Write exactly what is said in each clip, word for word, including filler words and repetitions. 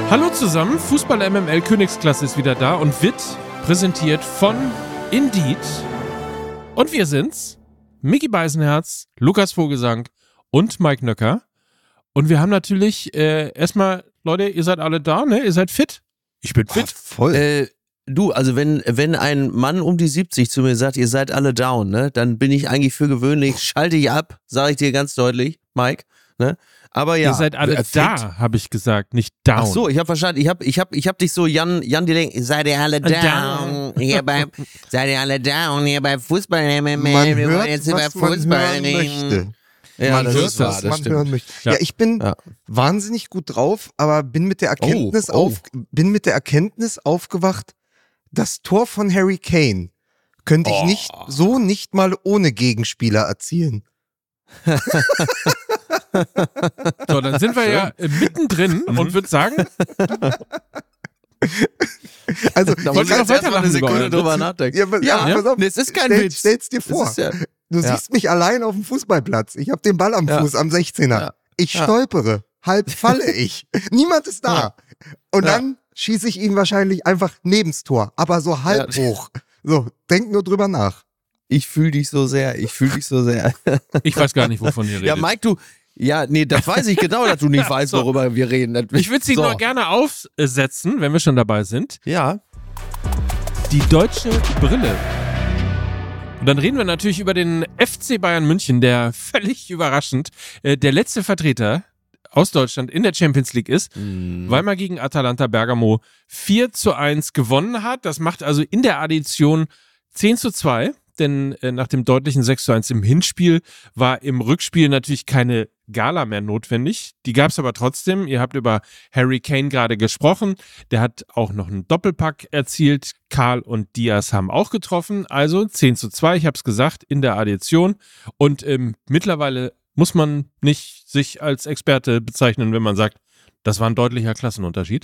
Hallo zusammen, Fußball-M M L Königsklasse ist wieder da und wird präsentiert von Indeed. Und wir sind's, Micky Beisenherz, Lukas Vogelsang und Mike Nöcker. Und wir haben natürlich äh, erstmal, Leute, ihr seid alle da, ne? Ihr seid fit? Ich bin fit. Boah, voll. Äh, du, also wenn, wenn ein Mann um die siebzig zu mir sagt, ihr seid alle down, ne, dann bin ich eigentlich für gewöhnlich, schalte ich ab, sage ich dir ganz deutlich, Mike, ne? Aber ja. Ihr seid alle äh, da, habe ich gesagt, nicht down. Ach so, ich habe verstanden, ich habe ich hab, ich hab dich so, Jan, Jan, die denken, seid ihr alle down, down. Hier bei, seid ihr alle down, hier bei Fußball, M M L, man wir hört, wollen jetzt über was man Fußball hören reden. möchte. Ja, man das hört, ist wahr, was das man stimmt. hören möchte. Ja. Ja, ich bin Ja. wahnsinnig gut drauf, aber bin mit der Erkenntnis Oh, oh. auf, bin mit der Erkenntnis aufgewacht, das Tor von Harry Kane könnte ich Oh. nicht so nicht mal ohne Gegenspieler erzielen. So, dann sind wir ja äh, mittendrin und würde sagen, Also, Da ich muss ich kann- noch weiter eine Sekunde Leute. drüber nachdenken. ja, pass, Ja, pass auf, nee, es ist kein stell, Witz. Stell's dir Das vor. ist ja, Du Ja. siehst mich allein auf dem Fußballplatz. Ich habe den Ball am Ja. Fuß, am sechzehner. Ja. Ich Ja. stolpere. Halb falle ich. Niemand ist da. Und Ja. dann schieße ich ihn wahrscheinlich einfach nebens Tor, aber so halb Ja. hoch. So, denk nur drüber nach. ich fühle dich so sehr, ich fühle dich so sehr. ich weiß gar nicht, wovon ihr redet. Ja, Mike, du, ja, nee, das weiß ich genau, dass du nicht weißt, so. worüber wir reden. Das, Ich würde sie so. nur gerne aufsetzen, wenn wir schon dabei sind. Ja, Die deutsche Brille. Und dann reden wir natürlich über den F C Bayern München, der völlig überraschend äh, der letzte Vertreter aus Deutschland in der Champions League ist, weil man gegen Atalanta Bergamo vier zu eins gewonnen hat. Das macht also in der Addition zehn zu zwei, denn äh, nach dem deutlichen sechs zu eins im Hinspiel war im Rückspiel natürlich keine Gala mehr notwendig. Die gab es aber trotzdem. Ihr habt über Harry Kane gerade gesprochen. Der hat auch noch einen Doppelpack erzielt. Karl und Diaz haben auch getroffen. Also zehn zu zwei, ich habe es gesagt, in der Addition. Und ähm, mittlerweile muss man nicht sich als Experte bezeichnen, wenn man sagt, das war ein deutlicher Klassenunterschied.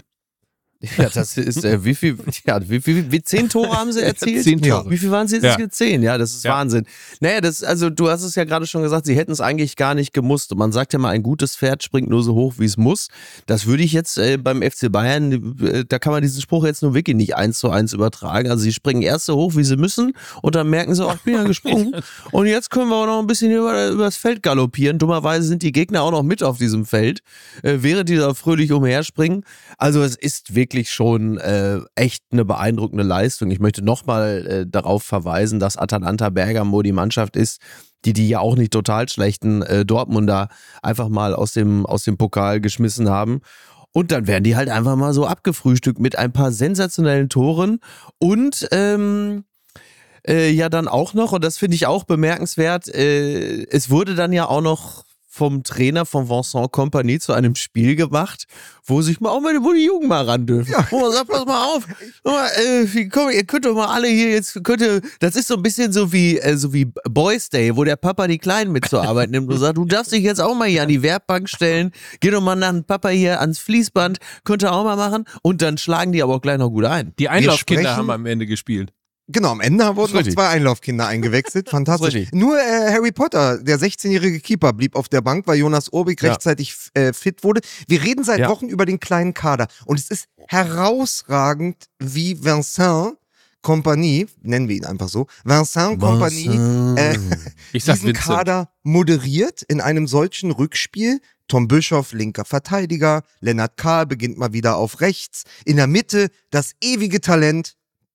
ja, das ist, äh, wie viel, ja, wie viel, wie zehn Tore haben sie erzielt? Zehn Tore. Wie viel waren sie jetzt? Ja. Zehn, ja, das ist Ja. Wahnsinn. Naja, das, also du hast es ja gerade schon gesagt, sie hätten es eigentlich gar nicht gemusst. Und man sagt ja mal, ein gutes Pferd springt nur so hoch, wie es muss. Das würde ich jetzt äh, beim F C Bayern, äh, da kann man diesen Spruch jetzt nur wirklich nicht eins zu eins übertragen. Also sie springen erst so hoch, wie sie müssen und dann merken sie, oh, ich bin ja gesprungen. Und jetzt können wir auch noch ein bisschen über, über das Feld galoppieren. Dummerweise sind die Gegner auch noch mit auf diesem Feld, äh, während die da fröhlich umherspringen. Also es ist wirklich schon äh, echt eine beeindruckende Leistung. Ich möchte nochmal äh, darauf verweisen, dass Atalanta Bergamo die Mannschaft ist, die die ja auch nicht total schlechten äh, Dortmunder einfach mal aus dem, aus dem Pokal geschmissen haben. Und dann werden die halt einfach mal so abgefrühstückt mit ein paar sensationellen Toren und ähm, äh, ja dann auch noch, und das finde ich auch bemerkenswert, äh, es wurde dann ja auch noch vom Trainer von Vincent Kompany zu einem Spiel gemacht, wo sich mal auch mal, wo die Jugend mal ran dürfen. Ja. Wo man sagt, pass mal auf, mal, äh, komm, ihr könnt doch mal alle hier jetzt, könnt ihr, das ist so ein bisschen so wie, äh, so wie Boys Day, wo der Papa die Kleinen mit zur Arbeit nimmt und sagt, du darfst dich jetzt auch mal hier an die Werkbank stellen, geh doch mal nach dem Papa hier ans Fließband, könnt ihr auch mal machen, und dann schlagen die aber auch gleich noch gut ein. Die Einlaufkinder sprechen- haben am Ende gespielt. Genau, am Ende wurden noch richtig. zwei Einlaufkinder eingewechselt. Fantastisch. richtig. Nur äh, Harry Potter, der sechzehnjährige Keeper, blieb auf der Bank, weil Jonas Urbik Ja. rechtzeitig äh, fit wurde. Wir reden seit Ja. Wochen über den kleinen Kader. Und es ist herausragend, wie Vincent Kompany, nennen wir ihn einfach so, Vincent Kompany äh, Ich sag diesen Vincent. Kader moderiert in einem solchen Rückspiel. Tom Bischoff, linker Verteidiger, Lennart Kahl beginnt mal wieder auf rechts. In der Mitte das ewige Talent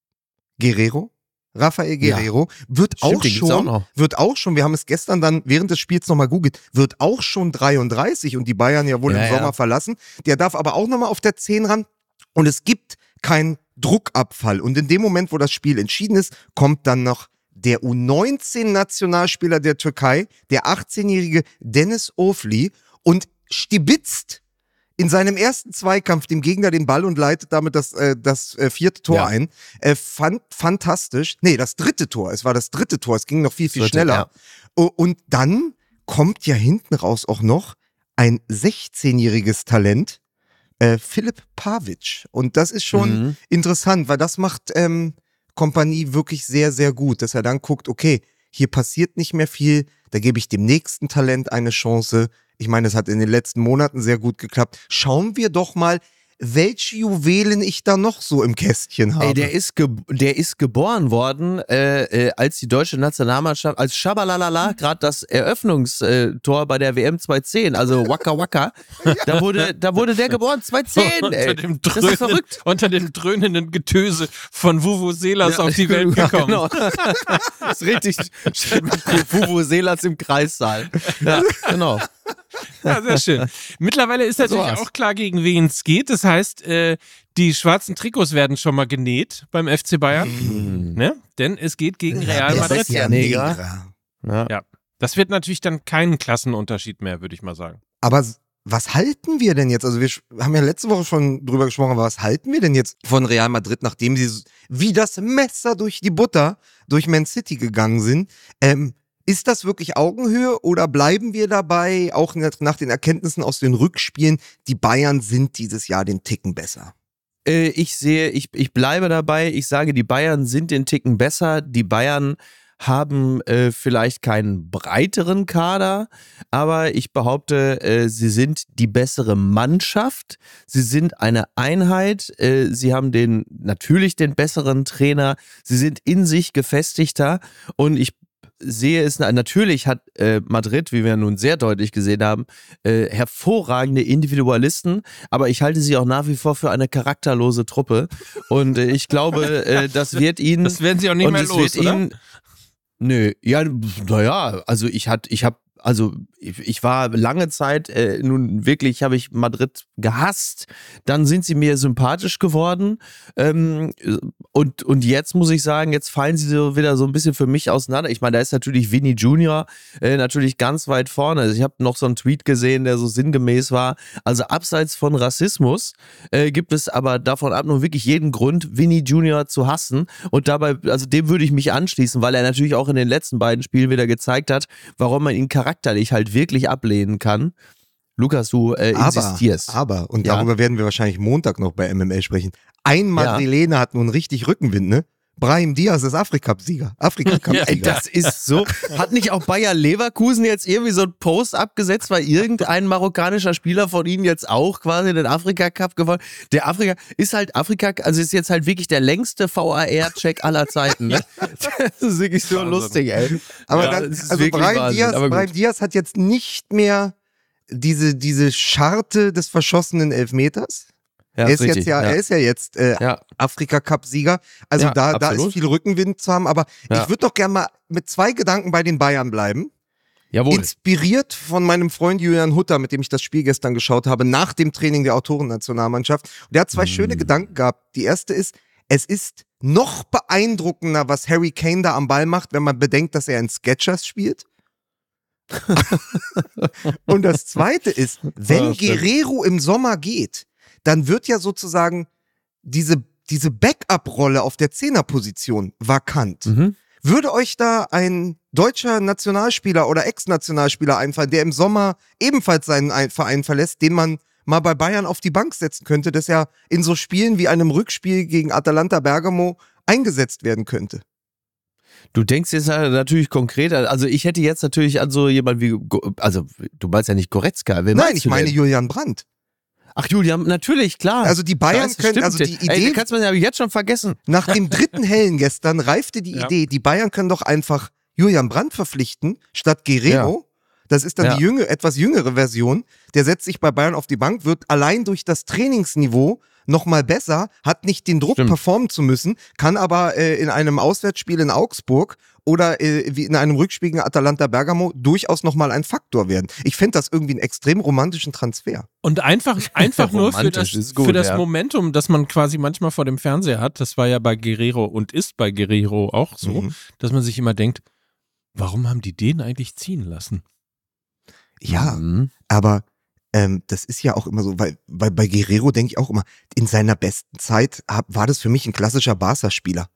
Guerrero, Rafael Guerrero, wird Stimmt, auch den gibt's auch schon, noch. wird auch schon, wir haben es gestern dann während des Spiels nochmal googelt, wird auch schon dreiunddreißig und die Bayern ja wohl Ja, im ja. Sommer verlassen. Der darf aber auch nochmal auf der zehn ran und es gibt keinen Druckabfall. Und in dem Moment, wo das Spiel entschieden ist, kommt dann noch der U neunzehn Nationalspieler der Türkei, der achtzehnjährige Dennis Ofli, und stibitzt in seinem ersten Zweikampf dem Gegner den Ball und leitet damit das, äh, das äh, vierte Tor Ja. ein. Äh, fand, fantastisch. Nee, das dritte Tor. Es war das dritte Tor. Es ging noch viel, viel Dritte, schneller. ja. O- Und dann kommt ja hinten raus auch noch ein sechzehnjähriges Talent, äh, Filip Pavic. Und das ist schon Mhm. interessant, weil das macht ähm, Kompanie wirklich sehr, sehr gut, dass er dann guckt, okay, hier passiert nicht mehr viel, da gebe ich dem nächsten Talent eine Chance. Ich meine, es hat in den letzten Monaten sehr gut geklappt. Schauen wir doch mal, welche Juwelen ich da noch so im Kästchen habe. Ey, der ist, ge der ist geboren worden, äh, äh, als die deutsche Nationalmannschaft, als Schabalalala gerade das Eröffnungstor bei der W M zweitausendzehn, also Waka Waka, da wurde, da wurde der geboren, zweitausendzehn, ey. Unter dem Das dröhnen, ist verrückt. unter dem dröhnenden Getöse von Vuvuzelas auf die Welt gekommen. Genau. Das ist richtig schön mit Vuvuzelas im Kreissaal. Ja, genau. Ja, sehr schön. Mittlerweile ist natürlich So was. auch klar, gegen wen es geht. Das heißt, äh, die schwarzen Trikots werden schon mal genäht beim F C Bayern. Mhm. Ne? Denn es geht gegen Real der Madrid. Bestia Negra. Ja. Ja. Das wird natürlich dann keinen Klassenunterschied mehr, würde ich mal sagen. Aber s- was halten wir denn jetzt? Also wir sch- haben ja letzte Woche schon drüber gesprochen, aber was halten wir denn jetzt von Real Madrid, nachdem sie s- wie das Messer durch die Butter durch Man City gegangen sind? Ähm, ist das wirklich Augenhöhe oder bleiben wir dabei, auch nach nach den Erkenntnissen aus den Rückspielen, die Bayern sind dieses Jahr den Ticken besser? Äh, ich sehe, ich, ich bleibe dabei, ich sage, die Bayern sind den Ticken besser, die Bayern haben äh, vielleicht keinen breiteren Kader, aber ich behaupte, äh, sie sind die bessere Mannschaft, sie sind eine Einheit, äh, sie haben den natürlich den besseren Trainer, sie sind in sich gefestigter und ich sehe es, natürlich hat äh, Madrid, wie wir nun sehr deutlich gesehen haben, äh, hervorragende Individualisten, aber ich halte sie auch nach wie vor für eine charakterlose Truppe und äh, ich glaube, äh, das wird ihnen... Das werden sie auch nicht und mehr es los, wird oder? ihnen, Nö, ja, naja, also ich hatte, ich habe, also ich, ich war lange Zeit, äh, nun wirklich habe ich Madrid gehasst, dann sind sie mir sympathisch geworden ähm, und, und jetzt muss ich sagen, jetzt fallen sie so wieder so ein bisschen für mich auseinander. Ich meine, da ist natürlich Vinny Junior äh, natürlich ganz weit vorne. Also ich habe noch so einen Tweet gesehen, der so sinngemäß war, also abseits von Rassismus äh, gibt es aber davon ab nur wirklich jeden Grund, Vinny Junior zu hassen und dabei, also dem würde ich mich anschließen, weil er natürlich auch in den letzten beiden Spielen wieder gezeigt hat, warum man ihn charakterlich halt wirklich ablehnen kann. Lukas, du äh, insistierst. Aber, aber, und Ja. darüber werden wir wahrscheinlich Montag noch bei M M L sprechen. Ein Madrilene hat nun richtig Rückenwind, ne? Brahim Diaz ist Afrika-Sieger. Afrika-Cup-Sieger. Ey, das ist so. Hat nicht auch Bayer Leverkusen jetzt irgendwie so einen Post abgesetzt, weil irgendein marokkanischer Spieler von ihnen jetzt auch quasi den Afrika-Cup gewonnen? Der Afrika ist halt Afrika, also ist jetzt halt wirklich der längste V A R-Check aller Zeiten. Ne? Das ist wirklich so Wahnsinn. lustig, ey. Aber Ja, dann, das ist also wirklich Brahim Wahnsinn, Diaz, aber gut. Brahim Diaz hat jetzt nicht mehr diese, diese Scharte des verschossenen Elfmeters. Ja, er ist richtig, jetzt ja, ja. er ist ja jetzt äh, Ja. Afrika-Cup-Sieger. Also Ja, da, da absolut. ist viel Rückenwind zu haben. Aber Ja. ich würde doch gerne mal mit zwei Gedanken bei den Bayern bleiben. Jawohl. Inspiriert von meinem Freund Julian Hutter, mit dem ich das Spiel gestern geschaut habe, nach dem Training der Autorennationalmannschaft. Und der hat zwei Mm. schöne Gedanken gehabt. Die erste ist, es ist noch beeindruckender, was Harry Kane da am Ball macht, wenn man bedenkt, dass er in Skechers spielt. Und das zweite ist, wenn Ja, stimmt. Guerrero im Sommer geht, dann wird ja sozusagen diese, diese Backup-Rolle auf der Zehnerposition vakant. Mhm. Würde euch da ein deutscher Nationalspieler oder Ex-Nationalspieler einfallen, der im Sommer ebenfalls seinen Ein- Verein verlässt, den man mal bei Bayern auf die Bank setzen könnte, dass er in so Spielen wie einem Rückspiel gegen Atalanta Bergamo eingesetzt werden könnte? Du denkst jetzt halt natürlich konkret, an- also ich hätte jetzt natürlich an so jemand wie, Go- also du meinst ja nicht Goretzka. Wen Nein, meinst ich du meine denn? Julian Brandt. Ach Julian, natürlich, klar. Also die Bayern Scheiße, können, stimmt. also die Ey, Idee, den kannst man ja jetzt schon vergessen. nach dem dritten Hellen gestern reifte die Ja. Idee, die Bayern können doch einfach Julian Brandt verpflichten, statt Guerrero. Das ist dann Ja. die jüngere, etwas jüngere Version. Der setzt sich bei Bayern auf die Bank, wird allein durch das Trainingsniveau nochmal besser, hat nicht den Druck, Stimmt. performen zu müssen, kann aber äh, in einem Auswärtsspiel in Augsburg oder äh, wie in einem Rückspiel gegen Atalanta Bergamo durchaus nochmal ein Faktor werden. Ich finde das irgendwie einen extrem romantischen Transfer. Und einfach, einfach nur für Romantisch das, ist gut, für das ja. Momentum, das man quasi manchmal vor dem Fernseher hat, das war ja bei Guerrero und ist bei Guerrero auch so, Mhm. dass man sich immer denkt, warum haben die den eigentlich ziehen lassen? Ja, Mhm. aber ähm, das ist ja auch immer so, weil, weil bei Guerrero denke ich auch immer, in seiner besten Zeit hab, war das für mich ein klassischer Barca-Spieler.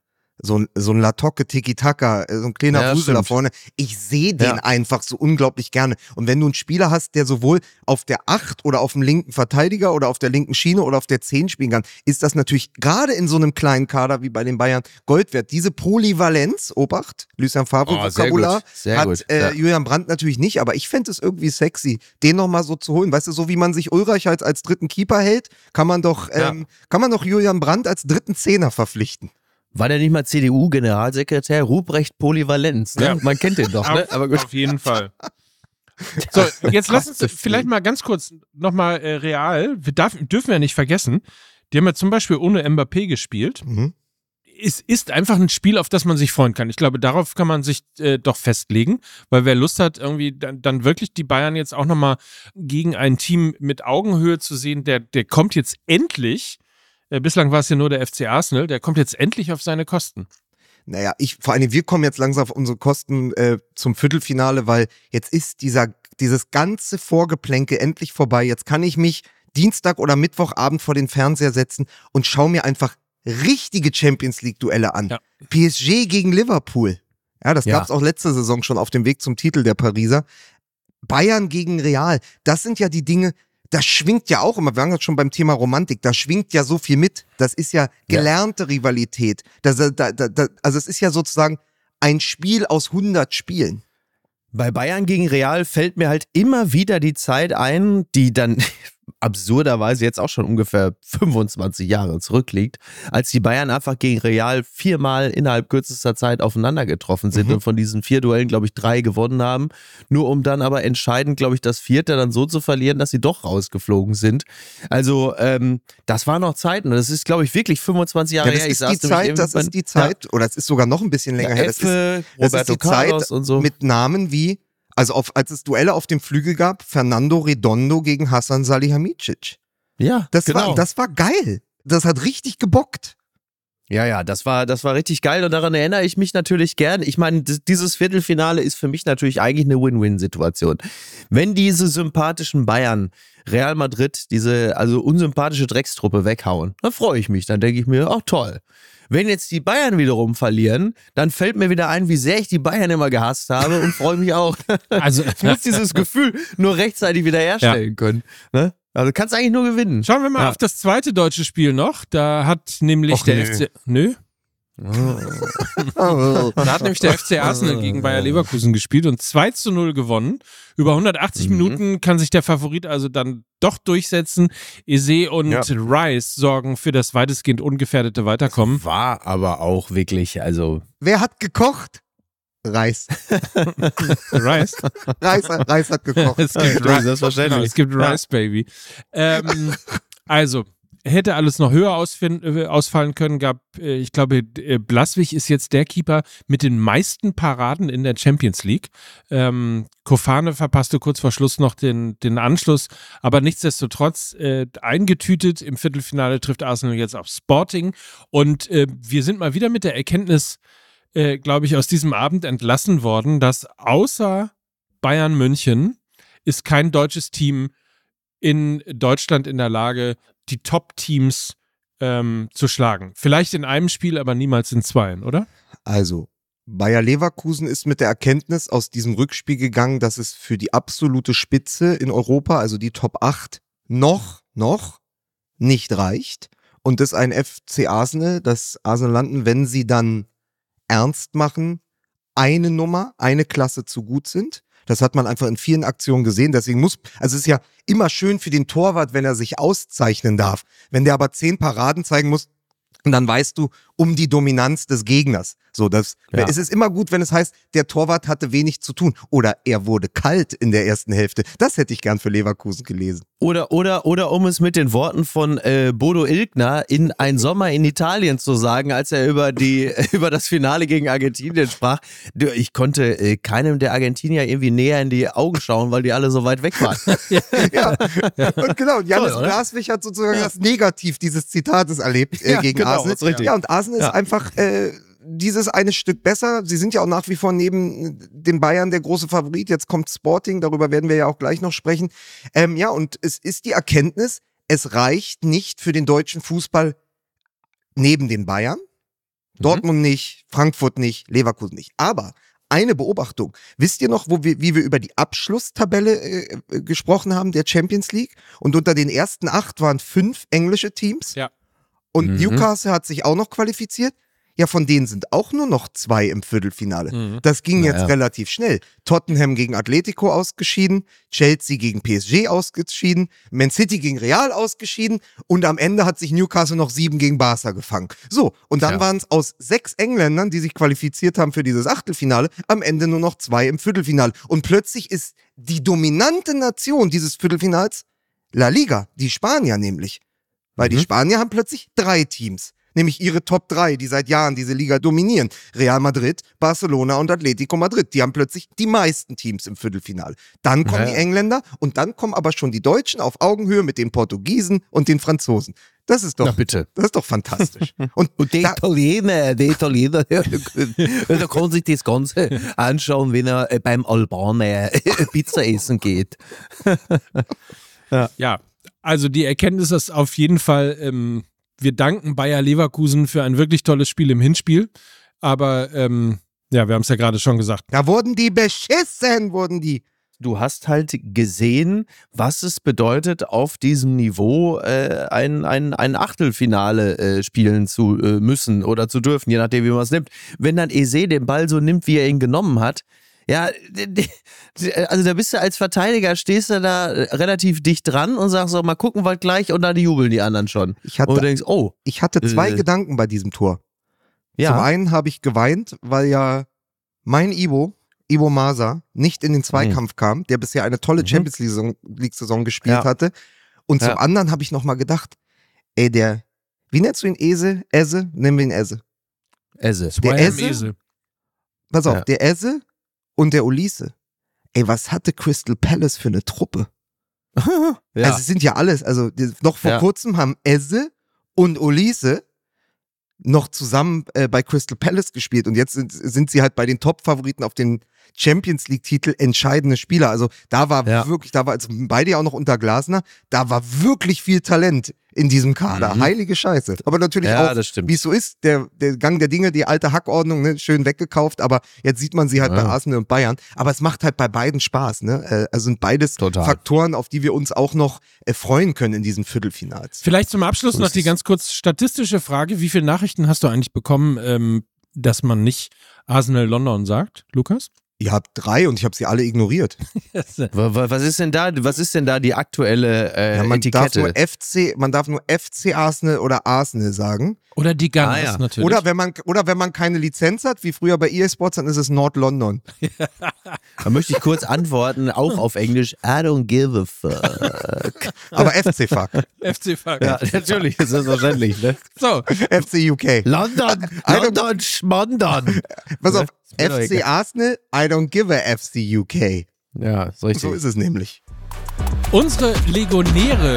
so ein, so ein Latocke, Tiki-Taka, so ein kleiner Ja, Wusel da stimmt. vorne. Ich sehe den Ja. einfach so unglaublich gerne. Und wenn du einen Spieler hast, der sowohl auf der acht oder auf dem linken Verteidiger oder auf der linken Schiene oder auf der zehn spielen kann, ist das natürlich gerade in so einem kleinen Kader wie bei den Bayern Gold wert. Diese Polyvalenz, Obacht, Lucien Favre Oh, sehr Vokabular, gut, sehr hat gut, äh, ja. Julian Brandt natürlich nicht, aber ich fände es irgendwie sexy, den nochmal so zu holen. Weißt du, so wie man sich Ulreich als, als dritten Keeper hält, kann man doch, Ja. ähm, kann man doch Julian Brandt als dritten Zehner verpflichten. War der nicht mal C D U-Generalsekretär? Ruprecht Polyvalenz, ne? Ja. Man kennt den doch, ne? Auf, Aber gut. auf jeden Fall. So, jetzt lass uns Gottes vielleicht Willen. mal ganz kurz nochmal äh, real, wir darf, dürfen ja nicht vergessen, die haben ja zum Beispiel ohne Mbappé gespielt. Mhm. Es ist einfach ein Spiel, auf das man sich freuen kann. Ich glaube, darauf kann man sich äh, doch festlegen, weil wer Lust hat, irgendwie dann, dann wirklich die Bayern jetzt auch nochmal gegen ein Team mit Augenhöhe zu sehen, der, der kommt jetzt endlich, äh, bislang war es ja nur der F C Arsenal, der kommt jetzt endlich auf seine Kosten. Naja, ich, vor allem, wir kommen jetzt langsam auf unsere Kosten äh, zum Viertelfinale, weil jetzt ist dieser, dieses ganze Vorgeplänke endlich vorbei. Jetzt kann ich mich Dienstag oder Mittwochabend vor den Fernseher setzen und schaue mir einfach richtige Champions-League-Duelle an. Ja. P S G gegen Liverpool. Ja, das Ja. gab es auch letzte Saison schon auf dem Weg zum Titel der Pariser. Bayern gegen Real. Das sind ja die Dinge, das schwingt ja auch immer, wir waren jetzt schon beim Thema Romantik, da schwingt ja so viel mit. Das ist ja gelernte Rivalität. Das, da, da, da, also es ist ja sozusagen ein Spiel aus hundert Spielen. Bei Bayern gegen Real fällt mir halt immer wieder die Zeit ein, die dann absurderweise jetzt auch schon ungefähr fünfundzwanzig Jahre zurückliegt, als die Bayern einfach gegen Real viermal innerhalb kürzester Zeit aufeinander getroffen sind Mhm. und von diesen vier Duellen, glaube ich, drei gewonnen haben, nur um dann aber entscheidend, glaube ich, das vierte dann so zu verlieren, dass sie doch rausgeflogen sind. Also ähm, das waren noch Zeiten und das ist, glaube ich, wirklich fünfundzwanzig Jahre Ja, das her. Ich ist saß die nämlich Zeit, eben das bei- ist die Zeit, oder es ist sogar noch ein bisschen länger ja, her. Das ist, Effe, das ist Roberto die Zeit Carlos und so. mit Namen wie, also auf, als es Duelle auf dem Flügel gab, Fernando Redondo gegen Hassan Salihamidzic. Ja, Das, genau. war, das war geil. Das hat richtig gebockt. Ja, ja, das war, das war richtig geil und daran erinnere ich mich natürlich gern. Ich meine, d- dieses Viertelfinale ist für mich natürlich eigentlich eine Win-Win-Situation. Wenn diese sympathischen Bayern Real Madrid, diese also unsympathische Dreckstruppe weghauen, dann freue ich mich. Dann denke ich mir, ach toll. Wenn jetzt die Bayern wiederum verlieren, dann fällt mir wieder ein, wie sehr ich die Bayern immer gehasst habe und freue mich auch. Also, Ich muss dieses Gefühl nur rechtzeitig wieder herstellen können. Ne? Also kannst eigentlich nur gewinnen. schauen wir mal Ja. auf das zweite deutsche Spiel noch. Da hat nämlich Och, der nö. F C... Nö? Da hat nämlich der F C Arsenal gegen Bayer Leverkusen gespielt und zwei zu null gewonnen. Über hundertachtzig Mhm. Minuten kann sich der Favorit also dann doch durchsetzen. Eze und Ja. Rice sorgen für das weitestgehend ungefährdete Weiterkommen. War aber auch wirklich, also Wer hat gekocht? Reis. Rice? Reis, Reis hat gekocht. Es gibt, Ja, Ri- selbstverständlich. Genau, es gibt Rice Baby. Ähm, also, hätte alles noch höher ausfin- äh, ausfallen können, gab, äh, ich glaube, äh, Blaswig ist jetzt der Keeper mit den meisten Paraden in der Champions League. Ähm, Kofane verpasste kurz vor Schluss noch den, den Anschluss, aber nichtsdestotrotz äh, eingetütet. Im Viertelfinale trifft Arsenal jetzt auf Sporting und äh, wir sind mal wieder mit der Erkenntnis, äh, glaube ich, aus diesem Abend entlassen worden, dass außer Bayern München ist kein deutsches Team in Deutschland in der Lage, die Top-Teams ähm, zu schlagen. Vielleicht in einem Spiel, aber niemals in zweien, oder? Also, Bayer Leverkusen ist mit der Erkenntnis aus diesem Rückspiel gegangen, dass es für die absolute Spitze in Europa, also die Top acht, noch, noch nicht reicht. Und das ein F C Arsenal, das Arsenal landen, wenn sie dann ernst machen, eine Nummer, eine Klasse zu gut sind. Das hat man einfach in vielen Aktionen gesehen. Deswegen muss, also es ist ja immer schön für den Torwart, wenn er sich auszeichnen darf. Wenn der aber zehn Paraden zeigen muss, und dann weißt du um die Dominanz des Gegners. So, das, Ja. es ist immer gut, wenn es heißt, der Torwart hatte wenig zu tun. Oder er wurde kalt in der ersten Hälfte. Das hätte ich gern für Leverkusen gelesen. Oder, oder, oder um es mit den Worten von äh, Bodo Illgner in Ein Sommer in Italien zu sagen, als er über, die, über das Finale gegen Argentinien sprach. Du, ich konnte äh, keinem der Argentinier irgendwie näher in die Augen schauen, weil die alle so weit weg waren. Ja, und genau. Und Janis Toll, oder? Blaswig hat sozusagen das Negativ dieses Zitates erlebt äh, Ja, gegen genau, Arsenal. ist richtig. Ja, und Arsenal Ja. ist einfach äh, dieses eine Stück besser. Sie sind ja auch nach wie vor neben den Bayern der große Favorit. Jetzt kommt Sporting, darüber werden wir ja auch gleich noch sprechen. Ähm, ja, und es ist die Erkenntnis, es reicht nicht für den deutschen Fußball neben den Bayern Dortmund nicht, Frankfurt nicht, Leverkusen nicht. Aber eine Beobachtung. Wisst ihr noch, wo wir, wie wir über die Abschlusstabelle äh, gesprochen haben, der Champions League? Und unter den ersten acht waren fünf englische Teams. Ja. Und Mhm. Newcastle hat sich auch noch qualifiziert. Ja, von denen sind auch nur noch zwei im Viertelfinale. Mhm. Das ging Naja. jetzt relativ schnell. Tottenham gegen Atletico ausgeschieden, Chelsea gegen P S G ausgeschieden, Man City gegen Real ausgeschieden und am Ende hat sich Newcastle noch sieben gegen Barca gefangen. So, und dann Ja. waren es aus sechs Engländern, die sich qualifiziert haben für dieses Achtelfinale, am Ende nur noch zwei im Viertelfinale. Und plötzlich ist die dominante Nation dieses Viertelfinals La Liga, die Spanier nämlich. Weil die Mhm. Spanier haben plötzlich drei Teams. Nämlich ihre Top drei, die seit Jahren diese Liga dominieren. Real Madrid, Barcelona und Atletico Madrid. Die haben plötzlich die meisten Teams im Viertelfinale. Dann kommen Ja. die Engländer und dann kommen aber schon die Deutschen auf Augenhöhe mit den Portugiesen und den Franzosen. Das ist Na doch, bitte. das ist doch fantastisch. Und, Und der da, Italiener, der Italiener, der, der kann sich das Ganze anschauen, wenn er äh, beim Albaner Pizza essen geht. Ja, also die Erkenntnis ist auf jeden Fall, ähm, wir danken Bayer Leverkusen für ein wirklich tolles Spiel im Hinspiel. Aber ähm, ja, wir haben es ja gerade schon gesagt. da wurden die beschissen, wurden die. Du hast halt gesehen, was es bedeutet, auf diesem Niveau äh, ein, ein, ein Achtelfinale äh, spielen zu äh, müssen oder zu dürfen, je nachdem, wie man es nimmt. Wenn dann Eze den Ball so nimmt, wie er ihn genommen hat, ja, also da bist du als Verteidiger, stehst du da relativ dicht dran und sagst so, mal gucken wir gleich und dann jubeln die anderen schon. Ich hatte, Und du denkst, oh, ich hatte zwei Äh. Gedanken bei diesem Tor. ja. Zum einen habe ich geweint, weil ja mein Ibo, Ibo Masa, nicht in den Zweikampf kam, der bisher eine tolle Mhm. Champions League-Saison League-Saison gespielt Ja. hatte. Und zum Ja. anderen habe ich nochmal gedacht, ey, der, wie nennst du ihn, Ese? Ese? Nennen wir ihn Ese. Esse. Der Swam Esse? Esel. Pass auf, Ja. der Ese und der Ulisse. Ey, was hatte Crystal Palace für eine Truppe? ja. Also es sind ja alles, also die, noch vor Ja. kurzem haben Eze und Ulisse noch zusammen äh, bei Crystal Palace gespielt und jetzt sind, sind sie halt bei den Top-Favoriten auf den Champions League-Titel entscheidende Spieler. Also da war Ja. wirklich, da war also beide ja auch noch unter Glasner, da war wirklich viel Talent in diesem Kader. Mhm. Heilige Scheiße. Aber natürlich Ja, auch, das stimmt. wie es so ist, der, der Gang der Dinge, die alte Hackordnung, ne, schön weggekauft, aber jetzt sieht man sie halt Ja. bei Arsenal und Bayern. Aber es macht halt bei beiden Spaß, ne? Äh, Also sind beides Total. Faktoren, auf die wir uns auch noch äh, freuen können in diesen Viertelfinals. Vielleicht zum Abschluss So noch ist die es. ganz kurz statistische Frage. Wie viele Nachrichten hast du eigentlich bekommen, ähm, dass man nicht Arsenal London sagt, Lukas? Ihr habt drei und ich habe sie alle ignoriert. Wa- wa- Was ist denn da, was ist denn da die aktuelle äh, Ja, man darf Etikette? nur F C, man darf nur F C Arsenal oder Arsenal sagen. Oder die Gunners Ah, ja. natürlich. Oder wenn man oder wenn man keine Lizenz hat, wie früher bei E A Sports, dann ist es Nord London. Da möchte ich kurz antworten, auch auf Englisch. I don't give a fuck. Aber F C fuck. F C Fuck. Ja, natürlich, ist das wahrscheinlich, ne? So, F C U K. London, London, Schmondon. Pass auf, ist mir doch F C egal. Arsenal, I don't give a F C U K. Ja, ist richtig. So ist es nämlich. unsere Legionäre.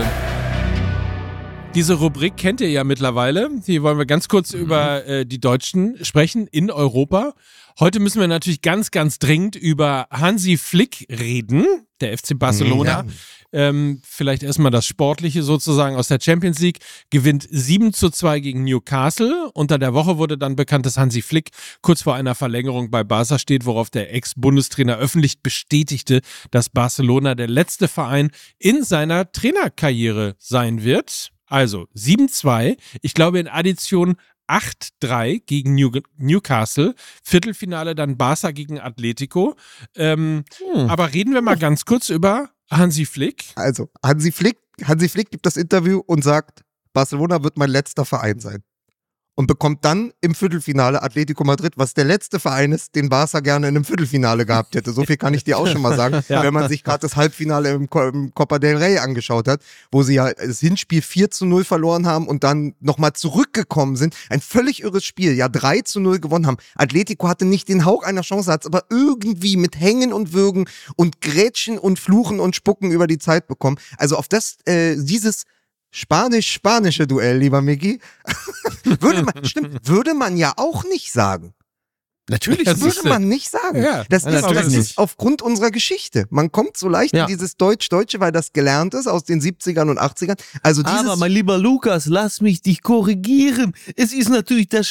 Diese Rubrik kennt ihr ja mittlerweile. Hier wollen wir ganz kurz über äh, die Deutschen sprechen in Europa. Heute müssen wir natürlich ganz, ganz dringend über Hansi Flick reden, der F C Barcelona. Ja. Ähm, vielleicht erstmal das Sportliche sozusagen aus der Champions League. Gewinnt sieben zu zwei gegen Newcastle. Unter der Woche wurde dann bekannt, dass Hansi Flick kurz vor einer Verlängerung bei Barca steht, worauf der Ex-Bundestrainer öffentlich bestätigte, dass Barcelona der letzte Verein in seiner Trainerkarriere sein wird. Also sieben zwei. Ich glaube in Addition acht drei gegen New Newcastle. Viertelfinale dann Barca gegen Atletico. Ähm, Hm. aber reden wir mal ganz kurz über Hansi Flick. Also, Hansi Flick, Hansi Flick gibt das Interview und sagt, Barcelona wird mein letzter Verein sein. Und bekommt dann im Viertelfinale Atletico Madrid, was der letzte Verein ist, den Barca gerne in einem Viertelfinale gehabt hätte. So viel kann ich dir auch schon mal sagen, Ja. wenn man sich gerade das Halbfinale im, Co- im Copa del Rey angeschaut hat, wo sie ja das Hinspiel vier zu null verloren haben und dann nochmal zurückgekommen sind. Ein völlig irres Spiel, ja drei zu null gewonnen haben. Atletico hatte nicht den Hauch einer Chance, hat es aber irgendwie mit Hängen und Würgen und Grätschen und Fluchen und Spucken über die Zeit bekommen. Also auf das, äh, dieses Spanisch-spanische Duell, lieber Miki, würde man, stimmt, würde man ja auch nicht sagen. Natürlich Das Das nicht. würde man nicht sagen. Ja, das ja, ist, natürlich das ist nicht. aufgrund unserer Geschichte. Man kommt so leicht Ja. in dieses Deutsch-Deutsche, weil das gelernt ist aus den siebzigern und achtzigern. Also dieses, Aber mein lieber Lukas, lass mich dich korrigieren. Es ist natürlich das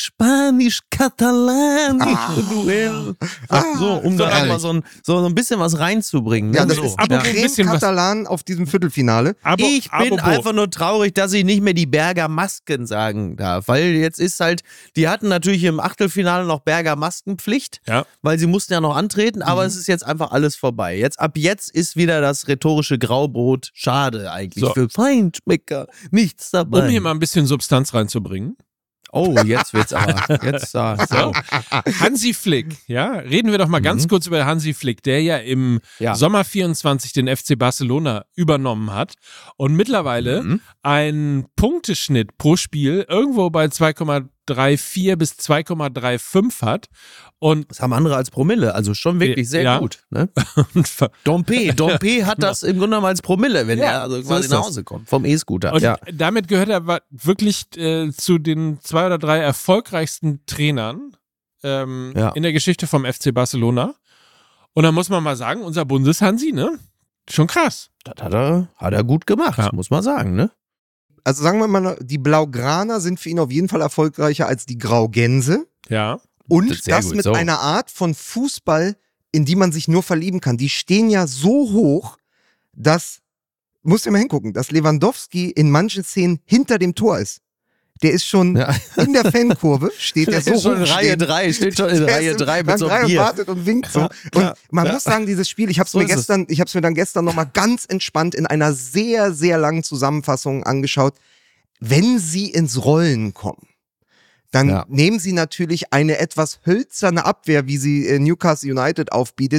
Spanisch-Katalanische Ah. Duell. Ah, so, um so da ehrlich. mal so ein, so ein bisschen was reinzubringen. Ne? ja, das so. ist aber die ein Creme bisschen was- Katalan auf diesem Viertelfinale. Aber, Ich bin apropos- einfach nur traurig, dass ich nicht mehr die Berger Masken sagen darf. Weil jetzt ist halt, die hatten natürlich im Achtelfinale noch Berger Maskenpflicht, Ja. weil sie mussten ja noch antreten, aber Mhm. es ist jetzt einfach alles vorbei. Jetzt, ab jetzt ist wieder das rhetorische Graubrot. Schade eigentlich So. für Feinschmecker. Nichts dabei. Um hier mal ein bisschen Substanz reinzubringen. Oh, jetzt wird's aber. Jetzt da. So. Hansi Flick, ja, reden wir doch mal ganz Mhm. kurz über Hansi Flick, der ja im Ja. Sommer vierundzwanzig den F C Barcelona übernommen hat und mittlerweile Mhm. einen Punkteschnitt pro Spiel irgendwo bei zwei Komma vierunddreißig bis zwei Komma fünfunddreißig hat und, Das haben andere als Promille, also schon wirklich sehr Ja. gut. Ne? und, ver- Dompe, Dompe hat das im Grunde genommen als Promille, wenn Ja, er also so quasi ist nach das. Hause kommt. Vom E-Scooter. und Ja. damit gehört er wa- wirklich äh, zu den zwei oder drei erfolgreichsten Trainern ähm, Ja. in der Geschichte vom F C Barcelona. Und da muss man mal sagen, unser Bundeshansi, ne? Schon krass. Das hat er, hat er gut gemacht, Ja. muss man sagen. Ne? Also sagen wir mal, die Blaugraner sind für ihn auf jeden Fall erfolgreicher als die Graugänse. Ja. Und Das das, ist sehr gut, mit so. einer Art von Fußball, in die man sich nur verlieben kann. Die stehen ja so hoch, dass, musst du mal hingucken, dass Lewandowski in manchen Szenen hinter dem Tor ist. Der ist schon Ja. in der Fankurve, steht der Der so ist schon hoch in Reihe stehen. drei, steht schon in Der Reihe ist im drei mit Rang so drei einem und Bier. wartet und winkt so. Und ja, man ja. muss sagen, dieses Spiel, ich habe es So mir ist es. gestern, ich habe es mir dann gestern nochmal ganz entspannt in einer sehr, sehr langen Zusammenfassung angeschaut. Wenn sie ins Rollen kommen, dann Ja. nehmen sie natürlich eine etwas hölzerne Abwehr, wie sie äh, Newcastle United aufbietet,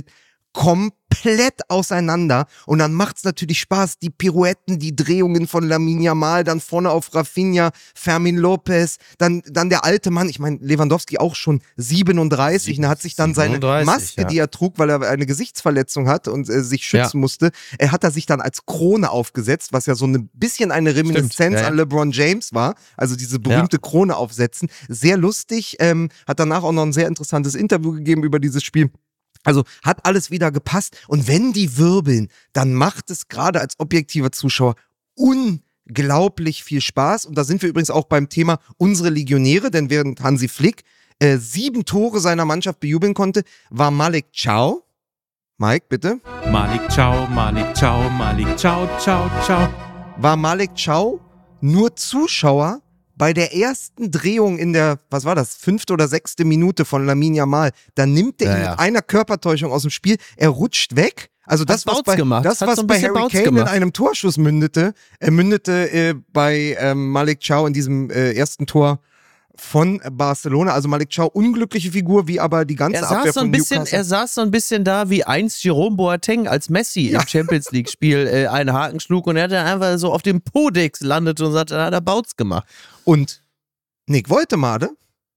komplett auseinander und dann macht's natürlich Spaß, die Pirouetten, die Drehungen von Lamine Yamal, dann vorne auf Rafinha, Fermin Lopez, dann, dann der alte Mann, ich meine Lewandowski auch schon siebenunddreißig, und er hat sich dann seine siebenunddreißig, Maske, ja. die er trug, weil er eine Gesichtsverletzung hat und äh, sich schützen Ja. musste, er hat er sich dann als Krone aufgesetzt, was ja so ein bisschen eine Reminiszenz ja, ja. an LeBron James war, also diese berühmte Krone aufsetzen, sehr lustig, ähm, hat danach auch noch ein sehr interessantes Interview gegeben über dieses Spiel. Also hat alles wieder gepasst. Und wenn die wirbeln, dann macht es gerade als objektiver Zuschauer unglaublich viel Spaß. Und da sind wir übrigens auch beim Thema unsere Legionäre, denn während Hansi Flick äh, sieben Tore seiner Mannschaft bejubeln konnte, war Malik Chow. Mike, bitte. Malik ciao, Malik ciao, Malik ciao, ciao, ciao. War Malik Chow nur Zuschauer bei der ersten Drehung in der, was war das, fünfte oder sechste Minute von Lamine Yamal. Da nimmt er Ja, ihn ja. mit einer Körpertäuschung aus dem Spiel, er rutscht weg. Also das, was Bautz bei, gemacht. das, Hat was so ein bei bisschen Harry Bautz Kane in gemacht. einem Torschuss mündete, er mündete äh, bei ähm, Malik Chow in diesem äh, ersten Tor von Barcelona. Also Malik Chow, unglückliche Figur, wie aber die ganze Er Abwehr saß, so von ein bisschen, Newcastle. er saß so ein bisschen da wie einst Jerome Boateng, als Messi im Champions League-Spiel äh, einen Haken schlug und er dann einfach so auf dem Podex landete und sagte, da hat er Bautz gemacht. Und Nick Woltemade